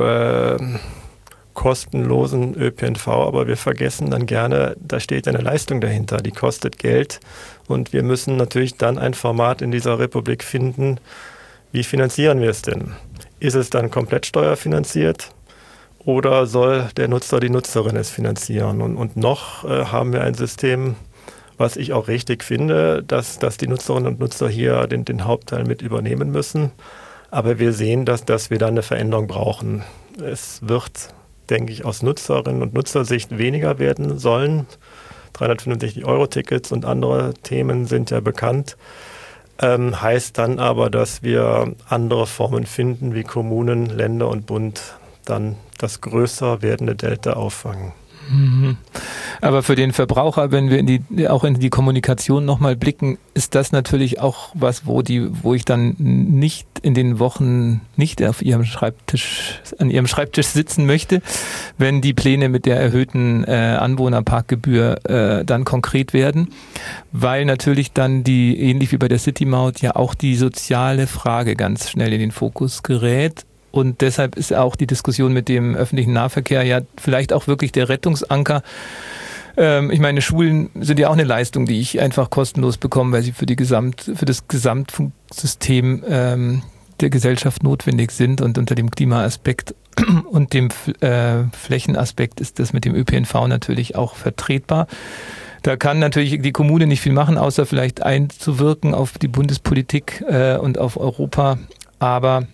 kostenlosen ÖPNV, aber wir vergessen dann gerne, da steht eine Leistung dahinter, die kostet Geld und wir müssen natürlich dann ein Format in dieser Republik finden, wie finanzieren wir es denn? Ist es dann komplett steuerfinanziert oder soll der Nutzer, die Nutzerin es finanzieren? Und noch haben wir ein System, was ich auch richtig finde, dass die Nutzerinnen und Nutzer hier den Hauptteil mit übernehmen müssen, aber wir sehen, dass wir da eine Veränderung brauchen. Es wird, denke ich, aus Nutzerinnen und Nutzersicht weniger werden sollen. 365-Euro-Tickets und andere Themen sind ja bekannt. Heißt dann aber, dass wir andere Formen finden, wie Kommunen, Länder und Bund dann das größer werdende Delta auffangen. Aber für den Verbraucher, wenn wir auch in die Kommunikation nochmal blicken, ist das natürlich auch was, wo ich dann nicht in den Wochen nicht an ihrem Schreibtisch sitzen möchte, wenn die Pläne mit der erhöhten Anwohnerparkgebühr dann konkret werden, weil natürlich dann ähnlich wie bei der City-Maut ja auch die soziale Frage ganz schnell in den Fokus gerät. Und deshalb ist auch die Diskussion mit dem öffentlichen Nahverkehr ja vielleicht auch wirklich der Rettungsanker. Ich meine, Schulen sind ja auch eine Leistung, die ich einfach kostenlos bekomme, weil sie für das Gesamtsystem der Gesellschaft notwendig sind. Und unter dem Klimaaspekt und dem Flächenaspekt ist das mit dem ÖPNV natürlich auch vertretbar. Da kann natürlich die Kommune nicht viel machen, außer vielleicht einzuwirken auf die Bundespolitik und auf Europa. Aber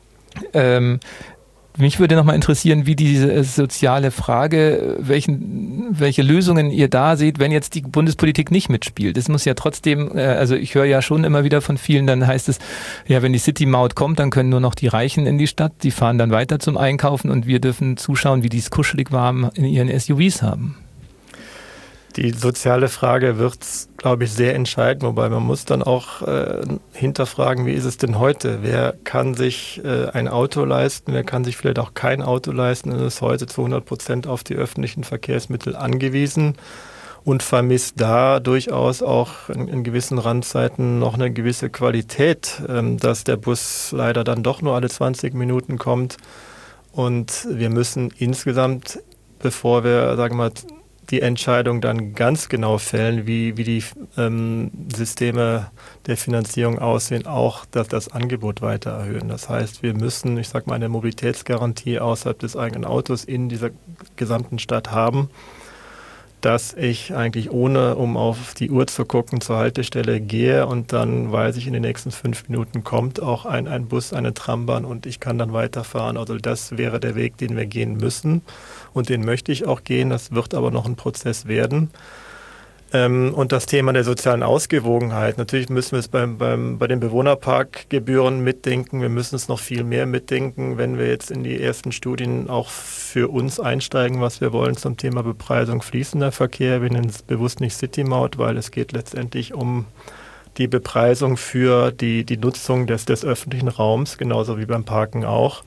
mich würde nochmal interessieren, wie diese soziale Frage, welche Lösungen ihr da seht, wenn jetzt die Bundespolitik nicht mitspielt. Es muss ja trotzdem, also ich höre ja schon immer wieder von vielen, dann heißt es, ja, wenn die City-Maut kommt, dann können nur noch die Reichen in die Stadt, die fahren dann weiter zum Einkaufen und wir dürfen zuschauen, wie die es kuschelig warm in ihren SUVs haben. Die soziale Frage wird, glaube ich, sehr entscheidend, wobei man muss dann auch hinterfragen, wie ist es denn heute? Wer kann sich ein Auto leisten, wer kann sich vielleicht auch kein Auto leisten und ist heute zu 100% auf die öffentlichen Verkehrsmittel angewiesen und vermisst da durchaus auch in gewissen Randzeiten noch eine gewisse Qualität, dass der Bus leider dann doch nur alle 20 Minuten kommt. Und wir müssen insgesamt, bevor wir, sagen wir mal, die Entscheidung dann ganz genau fällen, wie die Systeme der Finanzierung aussehen, auch das Angebot weiter erhöhen. Das heißt, wir müssen, ich sage mal, eine Mobilitätsgarantie außerhalb des eigenen Autos in dieser gesamten Stadt haben, dass ich eigentlich ohne, um auf die Uhr zu gucken, zur Haltestelle gehe und dann weiß ich, in den nächsten 5 Minuten kommt auch ein Bus, eine Trambahn und ich kann dann weiterfahren. Also das wäre der Weg, den wir gehen müssen und den möchte ich auch gehen. Das wird aber noch ein Prozess werden. Und das Thema der sozialen Ausgewogenheit. Natürlich müssen wir es bei den Bewohnerparkgebühren mitdenken. Wir müssen es noch viel mehr mitdenken, wenn wir jetzt in die ersten Studien auch für uns einsteigen, was wir wollen zum Thema Bepreisung fließender Verkehr. Wir nennen es bewusst nicht City-Maut, weil es geht letztendlich um die Bepreisung für die Nutzung des öffentlichen Raums, genauso wie beim Parken auch.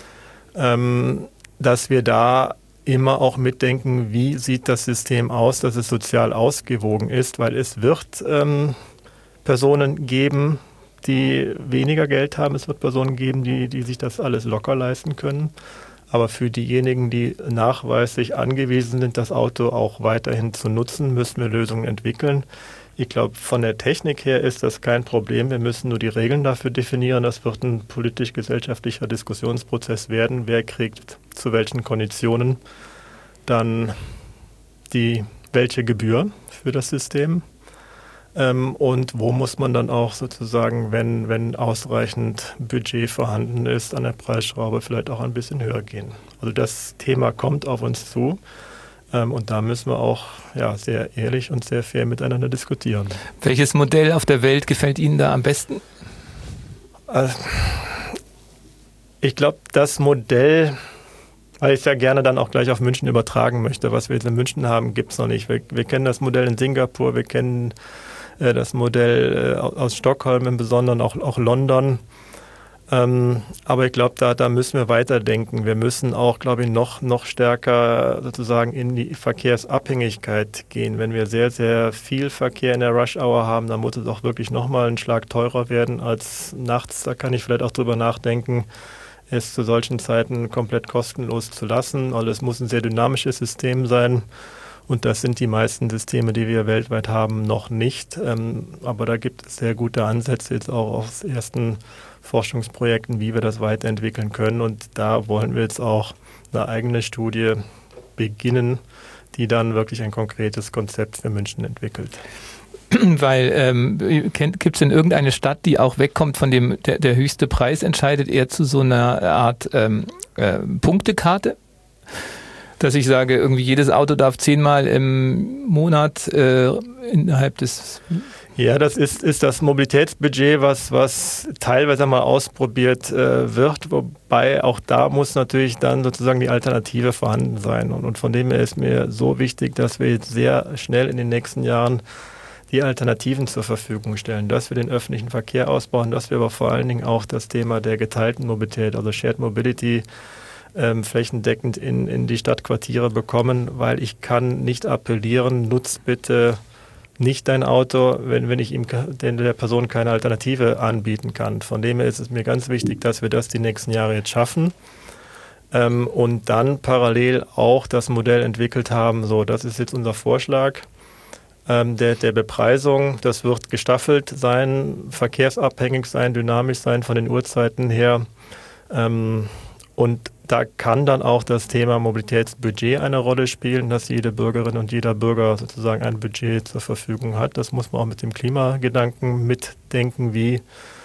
Dass wir da immer auch mitdenken, wie sieht das System aus, dass es sozial ausgewogen ist, weil es wird Personen geben, die weniger Geld haben, es wird Personen geben, die sich das alles locker leisten können, aber für diejenigen, die nachweislich angewiesen sind, das Auto auch weiterhin zu nutzen, müssen wir Lösungen entwickeln. Ich glaube, von der Technik her ist das kein Problem. Wir müssen nur die Regeln dafür definieren. Das wird ein politisch-gesellschaftlicher Diskussionsprozess werden. Wer kriegt zu welchen Konditionen dann welche Gebühr für das System? Und wo muss man dann auch sozusagen, wenn ausreichend Budget vorhanden ist, an der Preisschraube vielleicht auch ein bisschen höher gehen. Also das Thema kommt auf uns zu. Und da müssen wir auch sehr ehrlich und sehr fair miteinander diskutieren. Welches Modell auf der Welt gefällt Ihnen da am besten? Ich glaube, das Modell, weil ich es ja gerne dann auch gleich auf München übertragen möchte, was wir jetzt in München haben, gibt es noch nicht. Wir kennen das Modell in Singapur, wir kennen das Modell aus Stockholm, im Besonderen auch London. Aber ich glaube, da müssen wir weiterdenken. Wir müssen auch, glaube ich, noch stärker sozusagen in die Verkehrsabhängigkeit gehen. Wenn wir sehr, sehr viel Verkehr in der Rush-Hour haben, dann muss es auch wirklich nochmal einen Schlag teurer werden als nachts. Da kann ich vielleicht auch drüber nachdenken, es zu solchen Zeiten komplett kostenlos zu lassen. Also es muss ein sehr dynamisches System sein. Und das sind die meisten Systeme, die wir weltweit haben, noch nicht. Aber da gibt es sehr gute Ansätze jetzt auch aus ersten Forschungsprojekten, wie wir das weiterentwickeln können. Und da wollen wir jetzt auch eine eigene Studie beginnen, die dann wirklich ein konkretes Konzept für München entwickelt. Weil gibt es denn irgendeine Stadt, die auch wegkommt von dem, der höchste Preis entscheidet, eher zu so einer Art Punktekarte? Dass ich sage, irgendwie jedes Auto darf 10-mal im Monat innerhalb des... Ja, das ist das Mobilitätsbudget, was teilweise mal ausprobiert wird, wobei auch da muss natürlich dann sozusagen die Alternative vorhanden sein. Und von dem her ist mir so wichtig, dass wir jetzt sehr schnell in den nächsten Jahren die Alternativen zur Verfügung stellen, dass wir den öffentlichen Verkehr ausbauen, dass wir aber vor allen Dingen auch das Thema der geteilten Mobilität, also Shared Mobility, flächendeckend in die Stadtquartiere bekommen, weil ich kann nicht appellieren, nutz bitte nicht dein Auto, wenn ich der Person keine Alternative anbieten kann. Von dem her ist es mir ganz wichtig, dass wir das die nächsten Jahre jetzt schaffen und dann parallel auch das Modell entwickelt haben. So, das ist jetzt unser Vorschlag der Bepreisung. Das wird gestaffelt sein, verkehrsabhängig sein, dynamisch sein von den Uhrzeiten her. Und da kann dann auch das Thema Mobilitätsbudget eine Rolle spielen, dass jede Bürgerin und jeder Bürger sozusagen ein Budget zur Verfügung hat. Das muss man auch mit dem Klimagedanken mitdenken, wie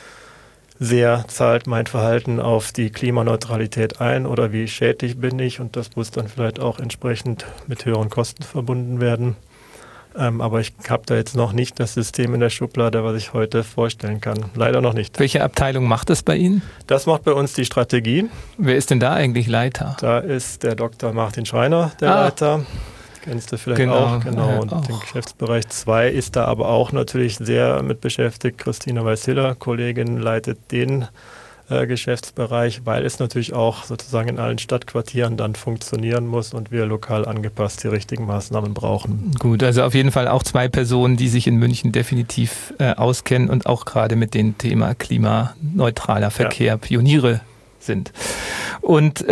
sehr zahlt mein Verhalten auf die Klimaneutralität ein oder wie schädlich bin ich, und das muss dann vielleicht auch entsprechend mit höheren Kosten verbunden werden. Aber ich habe da jetzt noch nicht das System in der Schublade, was ich heute vorstellen kann. Leider noch nicht. Welche Abteilung macht das bei Ihnen? Das macht bei uns die Strategie. Wer ist denn da eigentlich Leiter? Da ist der Dr. Martin Schreiner der Leiter. Kennst du vielleicht auch, genau. Und den Geschäftsbereich 2 ist da aber auch natürlich sehr mit beschäftigt. Christina Weißhiller, Kollegin, leitet den Geschäftsbereich, weil es natürlich auch sozusagen in allen Stadtquartieren dann funktionieren muss und wir lokal angepasst die richtigen Maßnahmen brauchen. Gut, also auf jeden Fall auch 2 Personen, die sich in München definitiv auskennen und auch gerade mit dem Thema klimaneutraler Verkehr Pioniere sind. Und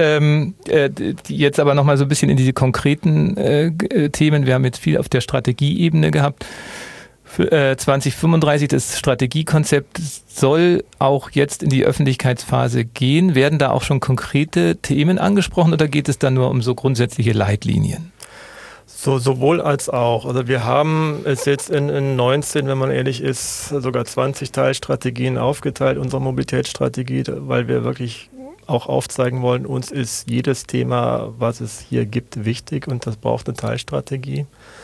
jetzt aber nochmal so ein bisschen in diese konkreten Themen. Wir haben jetzt viel auf der Strategieebene gehabt. Für 2035, das Strategiekonzept soll auch jetzt in die Öffentlichkeitsphase gehen. Werden da auch schon konkrete Themen angesprochen oder geht es dann nur um so grundsätzliche Leitlinien? Sowohl als auch. Also wir haben es jetzt in 19, wenn man ehrlich ist, sogar 20 Teilstrategien aufgeteilt, unsere Mobilitätsstrategie, weil wir wirklich auch aufzeigen wollen, uns ist jedes Thema, was es hier gibt, wichtig und das braucht eine Teilstrategie.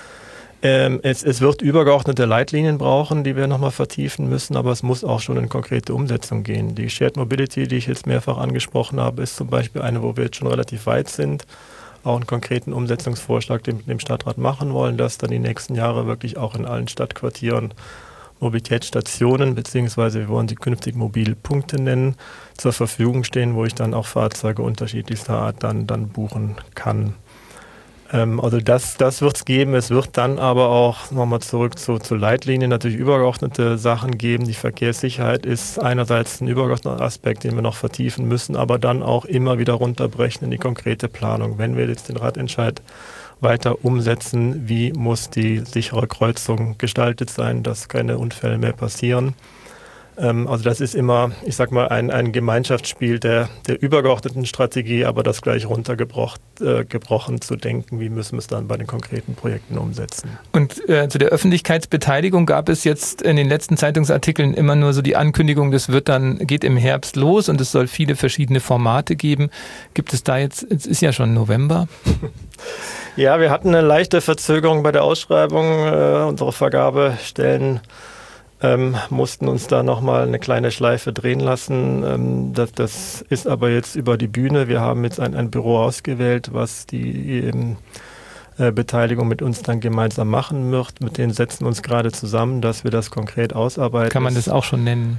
Es wird übergeordnete Leitlinien brauchen, die wir nochmal vertiefen müssen, aber es muss auch schon in konkrete Umsetzung gehen. Die Shared Mobility, die ich jetzt mehrfach angesprochen habe, ist zum Beispiel eine, wo wir jetzt schon relativ weit sind, auch einen konkreten Umsetzungsvorschlag dem Stadtrat machen wollen, dass dann die nächsten Jahre wirklich auch in allen Stadtquartieren Mobilitätsstationen, beziehungsweise wir wollen sie künftig Mobilpunkte nennen, zur Verfügung stehen, wo ich dann auch Fahrzeuge unterschiedlichster Art dann buchen kann. Also das wird es geben. Es wird dann aber auch, nochmal zurück zu Leitlinien, natürlich übergeordnete Sachen geben. Die Verkehrssicherheit ist einerseits ein übergeordneter Aspekt, den wir noch vertiefen müssen, aber dann auch immer wieder runterbrechen in die konkrete Planung. Wenn wir jetzt den Radentscheid weiter umsetzen, wie muss die sichere Kreuzung gestaltet sein, dass keine Unfälle mehr passieren. Also das ist immer, ich sag mal, ein Gemeinschaftsspiel der übergeordneten Strategie, aber das gleich runtergebrochen zu denken, wie müssen wir es dann bei den konkreten Projekten umsetzen. Und zu der Öffentlichkeitsbeteiligung gab es jetzt in den letzten Zeitungsartikeln immer nur so die Ankündigung, das geht im Herbst los und es soll viele verschiedene Formate geben. Gibt es da jetzt ist ja schon November. Ja, wir hatten eine leichte Verzögerung bei der Ausschreibung. Unsere Vergabestellen mussten uns da nochmal eine kleine Schleife drehen lassen. Das ist aber jetzt über die Bühne. Wir haben jetzt ein Büro ausgewählt, was die Beteiligung mit uns dann gemeinsam machen wird. Mit denen setzen wir uns gerade zusammen, dass wir das konkret ausarbeiten. Kann man das auch schon nennen?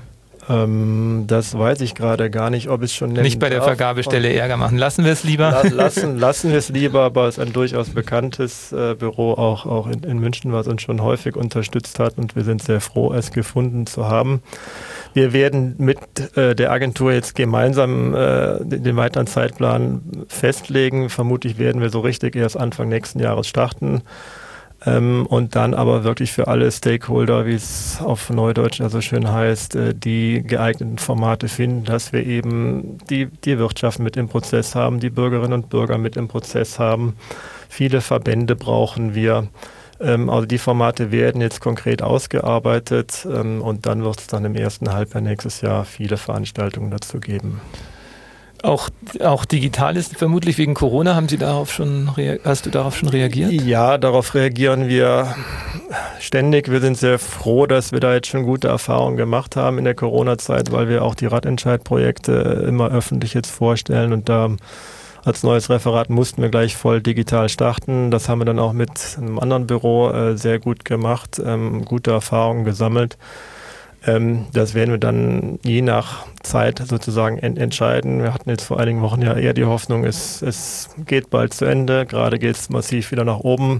Das weiß ich gerade gar nicht, ob es schon nennen nicht bei der Vergabestelle Ärger machen. Lassen wir es lieber? Lassen wir es lieber, aber es ist ein durchaus bekanntes Büro, auch in München, was uns schon häufig unterstützt hat und wir sind sehr froh, es gefunden zu haben. Wir werden mit der Agentur jetzt gemeinsam den weiteren Zeitplan festlegen. Vermutlich werden wir so richtig erst Anfang nächsten Jahres starten. Und dann aber wirklich für alle Stakeholder, wie es auf Neudeutsch also schön heißt, die geeigneten Formate finden, dass wir eben die Wirtschaft mit im Prozess haben, die Bürgerinnen und Bürger mit im Prozess haben. Viele Verbände brauchen wir. Also die Formate werden jetzt konkret ausgearbeitet und dann wird es dann im ersten Halbjahr nächstes Jahr viele Veranstaltungen dazu geben. Auch digital ist vermutlich wegen Corona. Hast du darauf schon reagiert? Ja, darauf reagieren wir ständig. Wir sind sehr froh, dass wir da jetzt schon gute Erfahrungen gemacht haben in der Corona-Zeit, weil wir auch die Radentscheid-Projekte immer öffentlich jetzt vorstellen und da als neues Referat mussten wir gleich voll digital starten. Das haben wir dann auch mit einem anderen Büro sehr gut gemacht, gute Erfahrungen gesammelt. Das werden wir dann je nach Zeit sozusagen entscheiden. Wir hatten jetzt vor einigen Wochen ja eher die Hoffnung, es geht bald zu Ende. Gerade geht es massiv wieder nach oben.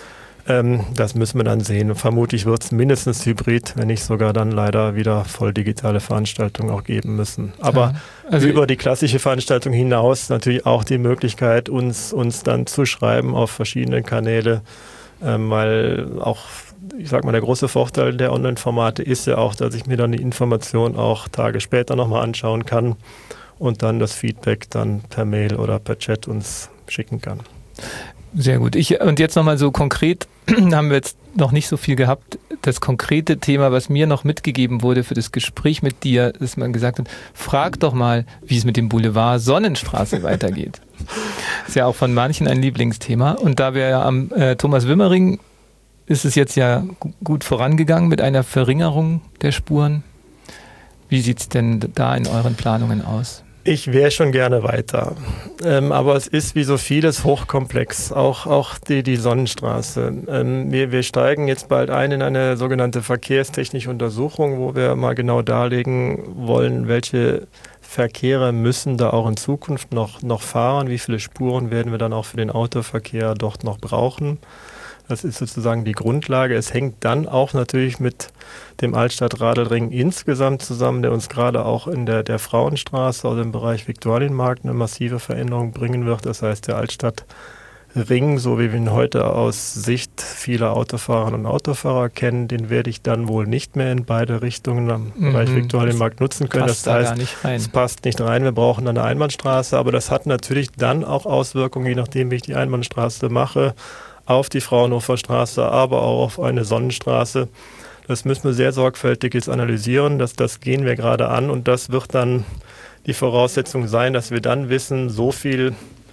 Das müssen wir dann sehen. Vermutlich wird es mindestens hybrid, wenn nicht sogar dann leider wieder voll digitale Veranstaltungen auch geben müssen. Aber also über die klassische Veranstaltung hinaus natürlich auch die Möglichkeit, uns dann zu schreiben auf verschiedene Kanäle, weil auch ich sag mal, der große Vorteil der Online-Formate ist ja auch, dass ich mir dann die Information auch Tage später nochmal anschauen kann und dann das Feedback dann per Mail oder per Chat uns schicken kann. Sehr gut. Und jetzt nochmal so konkret, haben wir jetzt noch nicht so viel gehabt. Das konkrete Thema, was mir noch mitgegeben wurde für das Gespräch mit dir, dass man gesagt hat, frag doch mal, wie es mit dem Boulevard Sonnenstraße weitergeht. Ist ja auch von manchen ein Lieblingsthema. Und da wir ja am Thomas Wimmering ist es jetzt ja gut vorangegangen mit einer Verringerung der Spuren. Wie sieht es denn da in euren Planungen aus? Ich wäre schon gerne weiter, aber es ist wie so vieles hochkomplex, auch die Sonnenstraße. Wir steigen jetzt bald ein in eine sogenannte verkehrstechnische Untersuchung, wo wir mal genau darlegen wollen, welche Verkehre müssen da auch in Zukunft noch fahren, wie viele Spuren werden wir dann auch für den Autoverkehr dort noch brauchen. Das ist sozusagen die Grundlage. Es hängt dann auch natürlich mit dem Altstadt-Radelring insgesamt zusammen, der uns gerade auch in der Frauenstraße, also im Bereich Viktualienmarkt, eine massive Veränderung bringen wird. Das heißt, der Altstadtring, so wie wir ihn heute aus Sicht vieler Autofahrerinnen und Autofahrer kennen, den werde ich dann wohl nicht mehr in beide Richtungen am Bereich Viktualienmarkt nutzen können. Das heißt, es passt nicht rein. Wir brauchen dann eine Einbahnstraße, aber das hat natürlich dann auch Auswirkungen, je nachdem, wie ich die Einbahnstraße mache, auf die Fraunhofer-Straße, aber auch auf eine Sonnenstraße. Das müssen wir sehr sorgfältig jetzt analysieren. Das gehen wir gerade an und das wird dann die Voraussetzung sein, dass wir dann wissen, so viel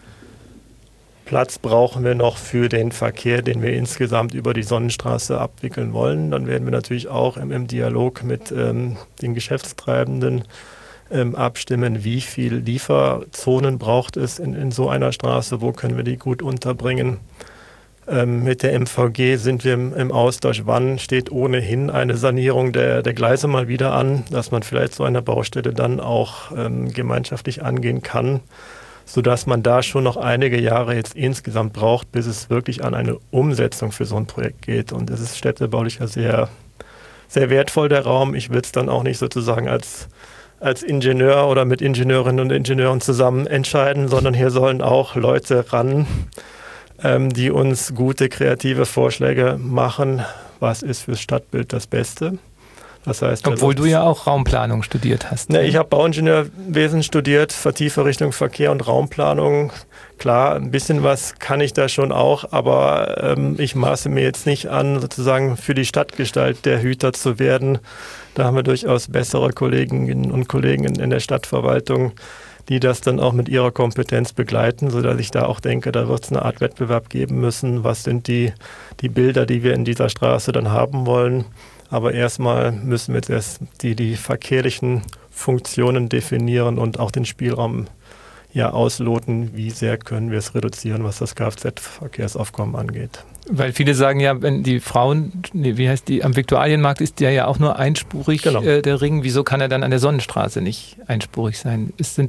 Platz brauchen wir noch für den Verkehr, den wir insgesamt über die Sonnenstraße abwickeln wollen. Dann werden wir natürlich auch im Dialog mit den Geschäftstreibenden abstimmen, wie viel Lieferzonen braucht es in so einer Straße, wo können wir die gut unterbringen. Mit der MVG sind wir im Austausch. Wann steht ohnehin eine Sanierung der Gleise mal wieder an, dass man vielleicht so eine Baustelle dann auch gemeinschaftlich angehen kann, sodass man da schon noch einige Jahre jetzt insgesamt braucht, bis es wirklich an eine Umsetzung für so ein Projekt geht. Und es ist städtebaulich ja sehr, sehr wertvoll, der Raum. Ich will es dann auch nicht sozusagen als Ingenieur oder mit Ingenieurinnen und Ingenieuren zusammen entscheiden, sondern hier sollen auch Leute ran, die uns gute kreative Vorschläge machen, was ist fürs Stadtbild das Beste. Das heißt, obwohl du ja auch Raumplanung studiert hast. Ne, ich habe Bauingenieurwesen studiert, vertiefe Richtung Verkehr und Raumplanung. Klar, ein bisschen was kann ich da schon auch, aber ich maße mir jetzt nicht an, sozusagen für die Stadtgestalt der Hüter zu werden. Da haben wir durchaus bessere Kolleginnen und Kollegen in der Stadtverwaltung, die das dann auch mit ihrer Kompetenz begleiten, sodass ich da auch denke, da wird es eine Art Wettbewerb geben müssen. Was sind die Bilder, die wir in dieser Straße dann haben wollen? Aber erstmal müssen wir jetzt erst die verkehrlichen Funktionen definieren und auch den Spielraum ausloten, wie sehr können wir es reduzieren, was das Kfz-Verkehrsaufkommen angeht. Weil viele sagen ja, wenn die Frauen, am Viktualienmarkt ist der ja auch nur einspurig, genau. Der Ring, wieso kann er dann an der Sonnenstraße nicht einspurig sein?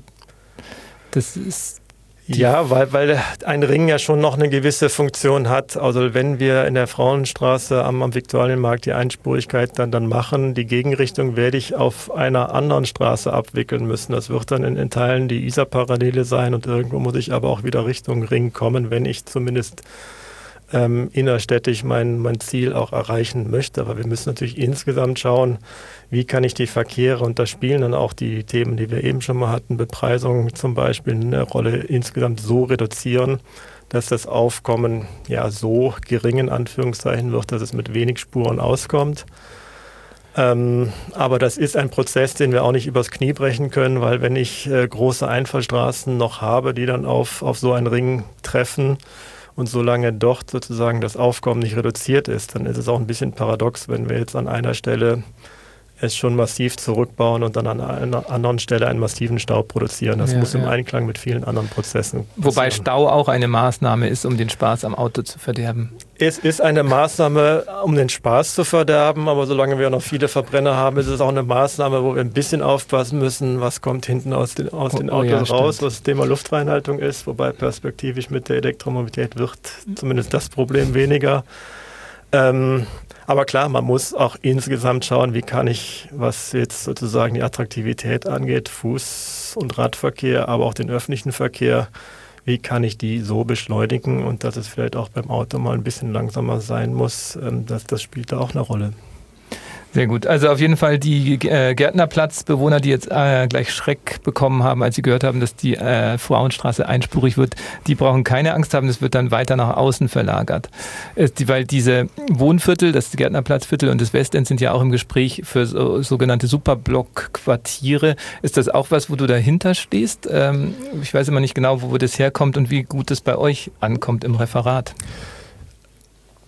Ja, weil ein Ring ja schon noch eine gewisse Funktion hat. Also wenn wir in der Frauenstraße am Viktualienmarkt die Einspurigkeit dann machen, die Gegenrichtung werde ich auf einer anderen Straße abwickeln müssen. Das wird dann in Teilen die Isar-Parallele sein und irgendwo muss ich aber auch wieder Richtung Ring kommen, wenn ich zumindest innerstädtisch mein Ziel auch erreichen möchte. Aber wir müssen natürlich insgesamt schauen, wie kann ich die Verkehre, und da spielen dann auch die Themen, die wir eben schon mal hatten, Bepreisung zum Beispiel, eine Rolle, insgesamt so reduzieren, dass das Aufkommen so gering in Anführungszeichen wird, dass es mit wenig Spuren auskommt. Aber das ist ein Prozess, den wir auch nicht übers Knie brechen können, weil wenn ich große Einfallstraßen noch habe, die dann auf so einen Ring treffen, und solange dort sozusagen das Aufkommen nicht reduziert ist, dann ist es auch ein bisschen paradox, wenn wir jetzt an einer Stelle es schon massiv zurückbauen und dann an einer anderen Stelle einen massiven Stau produzieren. Das muss im Einklang mit vielen anderen Prozessen passieren. Wobei Stau auch eine Maßnahme ist, um den Spaß am Auto zu verderben. Es ist eine Maßnahme, um den Spaß zu verderben, aber solange wir noch viele Verbrenner haben, ist es auch eine Maßnahme, wo wir ein bisschen aufpassen müssen, was kommt hinten aus den Autos raus, was das Thema Luftreinhaltung ist, wobei perspektivisch mit der Elektromobilität wird zumindest das Problem weniger. Aber klar, man muss auch insgesamt schauen, wie kann ich, was jetzt sozusagen die Attraktivität angeht, Fuß- und Radverkehr, aber auch den öffentlichen Verkehr, wie kann ich die so beschleunigen und dass es vielleicht auch beim Auto mal ein bisschen langsamer sein muss, das spielt da auch eine Rolle. Sehr gut. Also auf jeden Fall die Gärtnerplatzbewohner, die jetzt gleich Schreck bekommen haben, als sie gehört haben, dass die Frauenstraße einspurig wird, die brauchen keine Angst haben, das wird dann weiter nach außen verlagert. Weil diese Wohnviertel, das Gärtnerplatzviertel und das Westend sind ja auch im Gespräch für sogenannte Superblock-Quartiere. Ist das auch was, wo du dahinter stehst? Ich weiß immer nicht genau, wo das herkommt und wie gut das bei euch ankommt im Referat.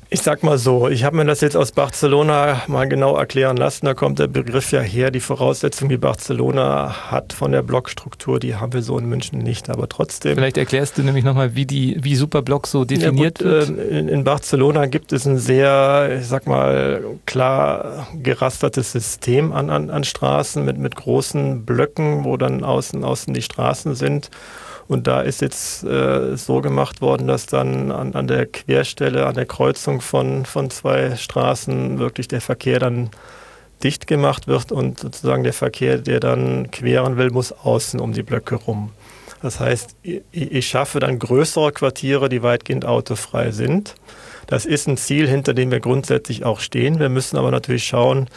Ich sag mal so, ich habe mir das jetzt aus Barcelona mal genau erklären lassen. Da kommt der Begriff ja her, die Voraussetzungen, die Barcelona hat von der Blockstruktur, die haben wir so in München nicht. Aber trotzdem. Vielleicht erklärst du nämlich nochmal, wie Superblock so definiert wird. In Barcelona gibt es ein sehr, ich sag mal, klar gerastertes System an Straßen mit großen Blöcken, wo dann außen die Straßen sind. Und da ist jetzt so gemacht worden, dass dann an der Querstelle, an der Kreuzung von zwei Straßen wirklich der Verkehr dann dicht gemacht wird und sozusagen der Verkehr, der dann queren will, muss außen um die Blöcke rum. Das heißt, ich schaffe dann größere Quartiere, die weitgehend autofrei sind. Das ist ein Ziel, hinter dem wir grundsätzlich auch stehen. Wir müssen aber natürlich schauen,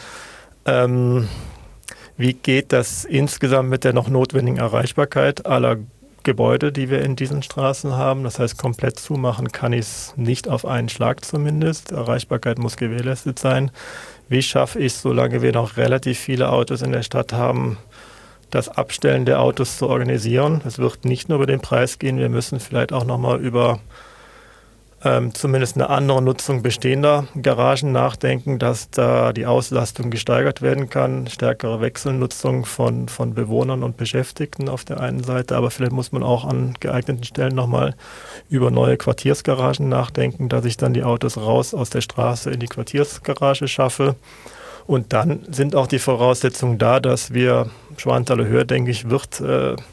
wie geht das insgesamt mit der noch notwendigen Erreichbarkeit aller Gebäude, die wir in diesen Straßen haben. Das heißt, komplett zumachen kann ich es nicht auf einen Schlag zumindest. Erreichbarkeit muss gewährleistet sein. Wie schaffe ich es, solange wir noch relativ viele Autos in der Stadt haben, das Abstellen der Autos zu organisieren? Es wird nicht nur über den Preis gehen, wir müssen vielleicht auch nochmal über zumindest eine andere Nutzung bestehender Garagen nachdenken, dass da die Auslastung gesteigert werden kann, stärkere Wechselnutzung von Bewohnern und Beschäftigten auf der einen Seite, aber vielleicht muss man auch an geeigneten Stellen nochmal über neue Quartiersgaragen nachdenken, dass ich dann die Autos raus aus der Straße in die Quartiersgarage schaffe. Und dann sind auch die Voraussetzungen da, dass wir, Schwanthaler Höhe, denke ich, wird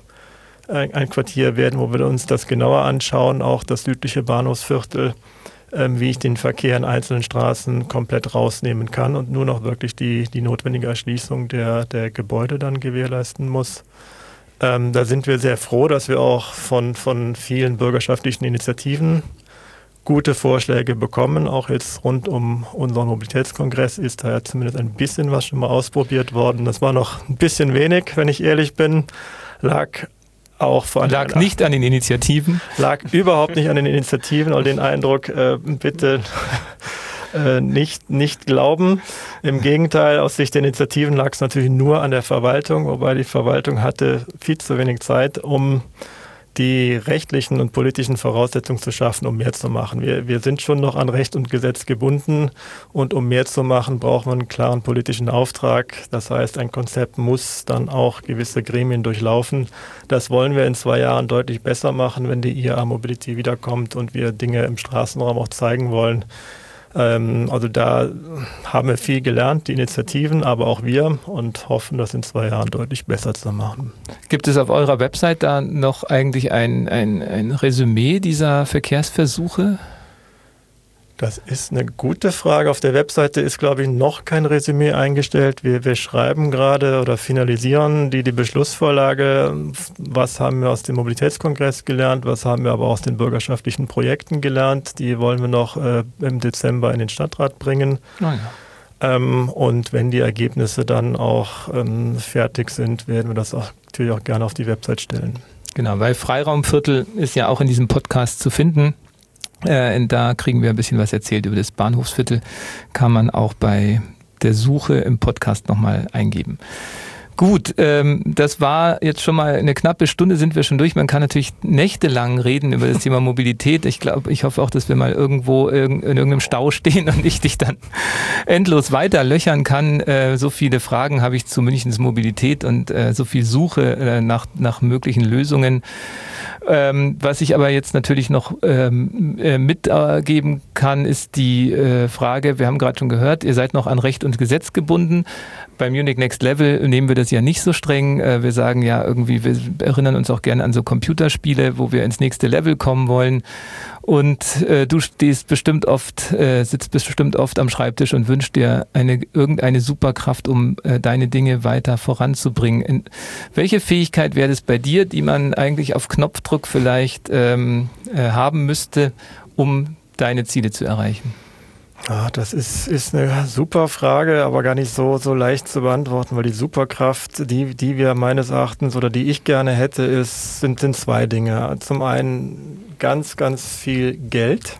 ein Quartier werden, wo wir uns das genauer anschauen, auch das südliche Bahnhofsviertel, wie ich den Verkehr in einzelnen Straßen komplett rausnehmen kann und nur noch wirklich die notwendige Erschließung der Gebäude dann gewährleisten muss. Da sind wir sehr froh, dass wir auch von vielen bürgerschaftlichen Initiativen gute Vorschläge bekommen. Auch jetzt rund um unseren Mobilitätskongress ist da ja zumindest ein bisschen was schon mal ausprobiert worden. Das war noch ein bisschen wenig, wenn ich ehrlich bin. Lag nicht an den Initiativen? Lag überhaupt nicht an den Initiativen und den Eindruck, bitte nicht glauben. Im Gegenteil, aus Sicht der Initiativen lag es natürlich nur an der Verwaltung, wobei die Verwaltung hatte viel zu wenig Zeit, um die rechtlichen und politischen Voraussetzungen zu schaffen, um mehr zu machen. Wir sind schon noch an Recht und Gesetz gebunden und um mehr zu machen, braucht man einen klaren politischen Auftrag. Das heißt, ein Konzept muss dann auch gewisse Gremien durchlaufen. Das wollen wir in 2 Jahren deutlich besser machen, wenn die IAA Mobility wiederkommt und wir Dinge im Straßenraum auch zeigen wollen. Also da haben wir viel gelernt, die Initiativen, aber auch wir, und hoffen, das in 2 Jahren deutlich besser zu machen. Gibt es auf eurer Website da noch eigentlich ein Resümee dieser Verkehrsversuche? Das ist eine gute Frage. Auf der Webseite ist, glaube ich, noch kein Resümee eingestellt. Wir schreiben gerade oder finalisieren die Beschlussvorlage. Was haben wir aus dem Mobilitätskongress gelernt? Was haben wir aber aus den bürgerschaftlichen Projekten gelernt? Die wollen wir noch im Dezember in den Stadtrat bringen. Oh ja. Und wenn die Ergebnisse dann auch fertig sind, werden wir das natürlich auch gerne auf die Website stellen. Genau, weil Freiraumviertel ist ja auch in diesem Podcast zu finden. Da kriegen wir ein bisschen was erzählt über das Bahnhofsviertel. Kann man auch bei der Suche im Podcast nochmal eingeben. Gut, das war jetzt schon mal eine knappe Stunde, sind wir schon durch. Man kann natürlich nächtelang reden über das Thema Mobilität. Ich hoffe auch, dass wir mal irgendwo in irgendeinem Stau stehen und ich dich dann endlos weiter löchern kann. So viele Fragen habe ich zu Münchens Mobilität und so viel Suche nach möglichen Lösungen. Was ich aber jetzt natürlich noch mitgeben kann, ist die Frage, wir haben gerade schon gehört, ihr seid noch an Recht und Gesetz gebunden. Bei Munich Next Level nehmen wir das ja nicht so streng. Wir sagen ja irgendwie, wir erinnern uns auch gerne an so Computerspiele, wo wir ins nächste Level kommen wollen. Und du sitzt bestimmt oft am Schreibtisch und wünschst dir irgendeine Superkraft, um deine Dinge weiter voranzubringen. Welche Fähigkeit wäre das bei dir, die man eigentlich auf Knopfdruck vielleicht haben müsste, um deine Ziele zu erreichen? Ja, das ist eine super Frage, aber gar nicht so leicht zu beantworten, weil die Superkraft, die wir meines Erachtens oder die ich gerne hätte, sind 2 Dinge. Zum einen ganz, ganz viel Geld,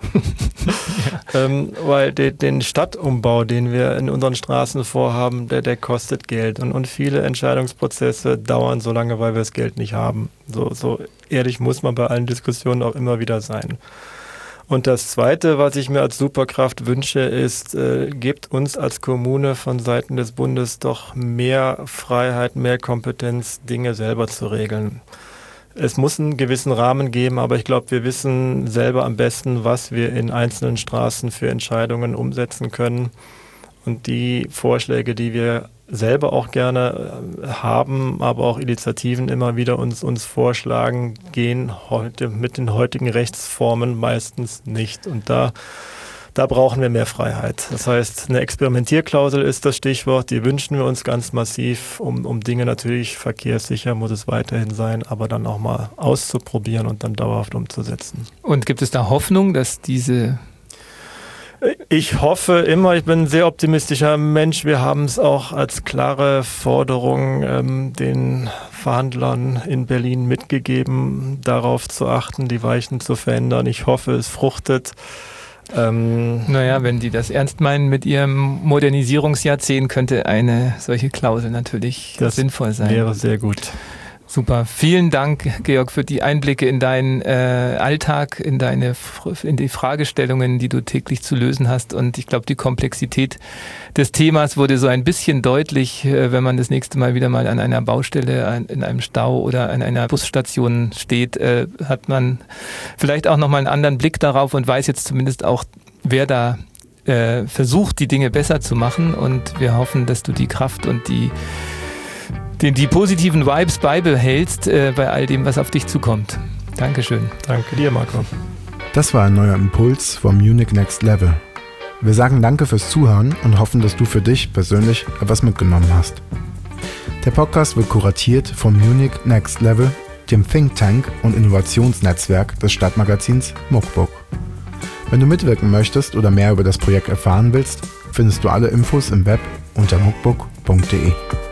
weil den Stadtumbau, den wir in unseren Straßen vorhaben, der kostet Geld und viele Entscheidungsprozesse dauern so lange, weil wir das Geld nicht haben. So ehrlich muss man bei allen Diskussionen auch immer wieder sein. Und das Zweite, was ich mir als Superkraft wünsche, ist, gebt uns als Kommune von Seiten des Bundes doch mehr Freiheit, mehr Kompetenz, Dinge selber zu regeln. Es muss einen gewissen Rahmen geben, aber ich glaube, wir wissen selber am besten, was wir in einzelnen Straßen für Entscheidungen umsetzen können. Und die Vorschläge, die wir selber auch gerne haben, aber auch Initiativen immer wieder uns vorschlagen, gehen heute mit den heutigen Rechtsformen meistens nicht. Und da brauchen wir mehr Freiheit. Das heißt, eine Experimentierklausel ist das Stichwort, die wünschen wir uns ganz massiv, um Dinge natürlich verkehrssicher muss es weiterhin sein, aber dann auch mal auszuprobieren und dann dauerhaft umzusetzen. Und gibt es da Hoffnung, dass Ich hoffe immer, ich bin ein sehr optimistischer Mensch. Wir haben es auch als klare Forderung den Verhandlern in Berlin mitgegeben, darauf zu achten, die Weichen zu verändern. Ich hoffe, es fruchtet. Wenn die das ernst meinen mit ihrem Modernisierungsjahrzehnt, könnte eine solche Klausel natürlich sinnvoll sein. Das wäre sehr gut. Super. Vielen Dank, Georg, für die Einblicke in deinen Alltag, in die Fragestellungen, die du täglich zu lösen hast. Und ich glaube, die Komplexität des Themas wurde so ein bisschen deutlich, wenn man das nächste Mal wieder mal an einer Baustelle, in einem Stau oder an einer Busstation steht, hat man vielleicht auch nochmal einen anderen Blick darauf und weiß jetzt zumindest auch, wer da versucht, die Dinge besser zu machen. Und wir hoffen, dass du die Kraft und die positiven Vibes beibehältst bei all dem, was auf dich zukommt. Dankeschön. Danke dir, Marco. Das war ein neuer Impuls vom Munich Next Level. Wir sagen danke fürs Zuhören und hoffen, dass du für dich persönlich etwas mitgenommen hast. Der Podcast wird kuratiert vom Munich Next Level, dem Think Tank und Innovationsnetzwerk des Stadtmagazins Muckbook. Wenn du mitwirken möchtest oder mehr über das Projekt erfahren willst, findest du alle Infos im Web unter muckbook.de.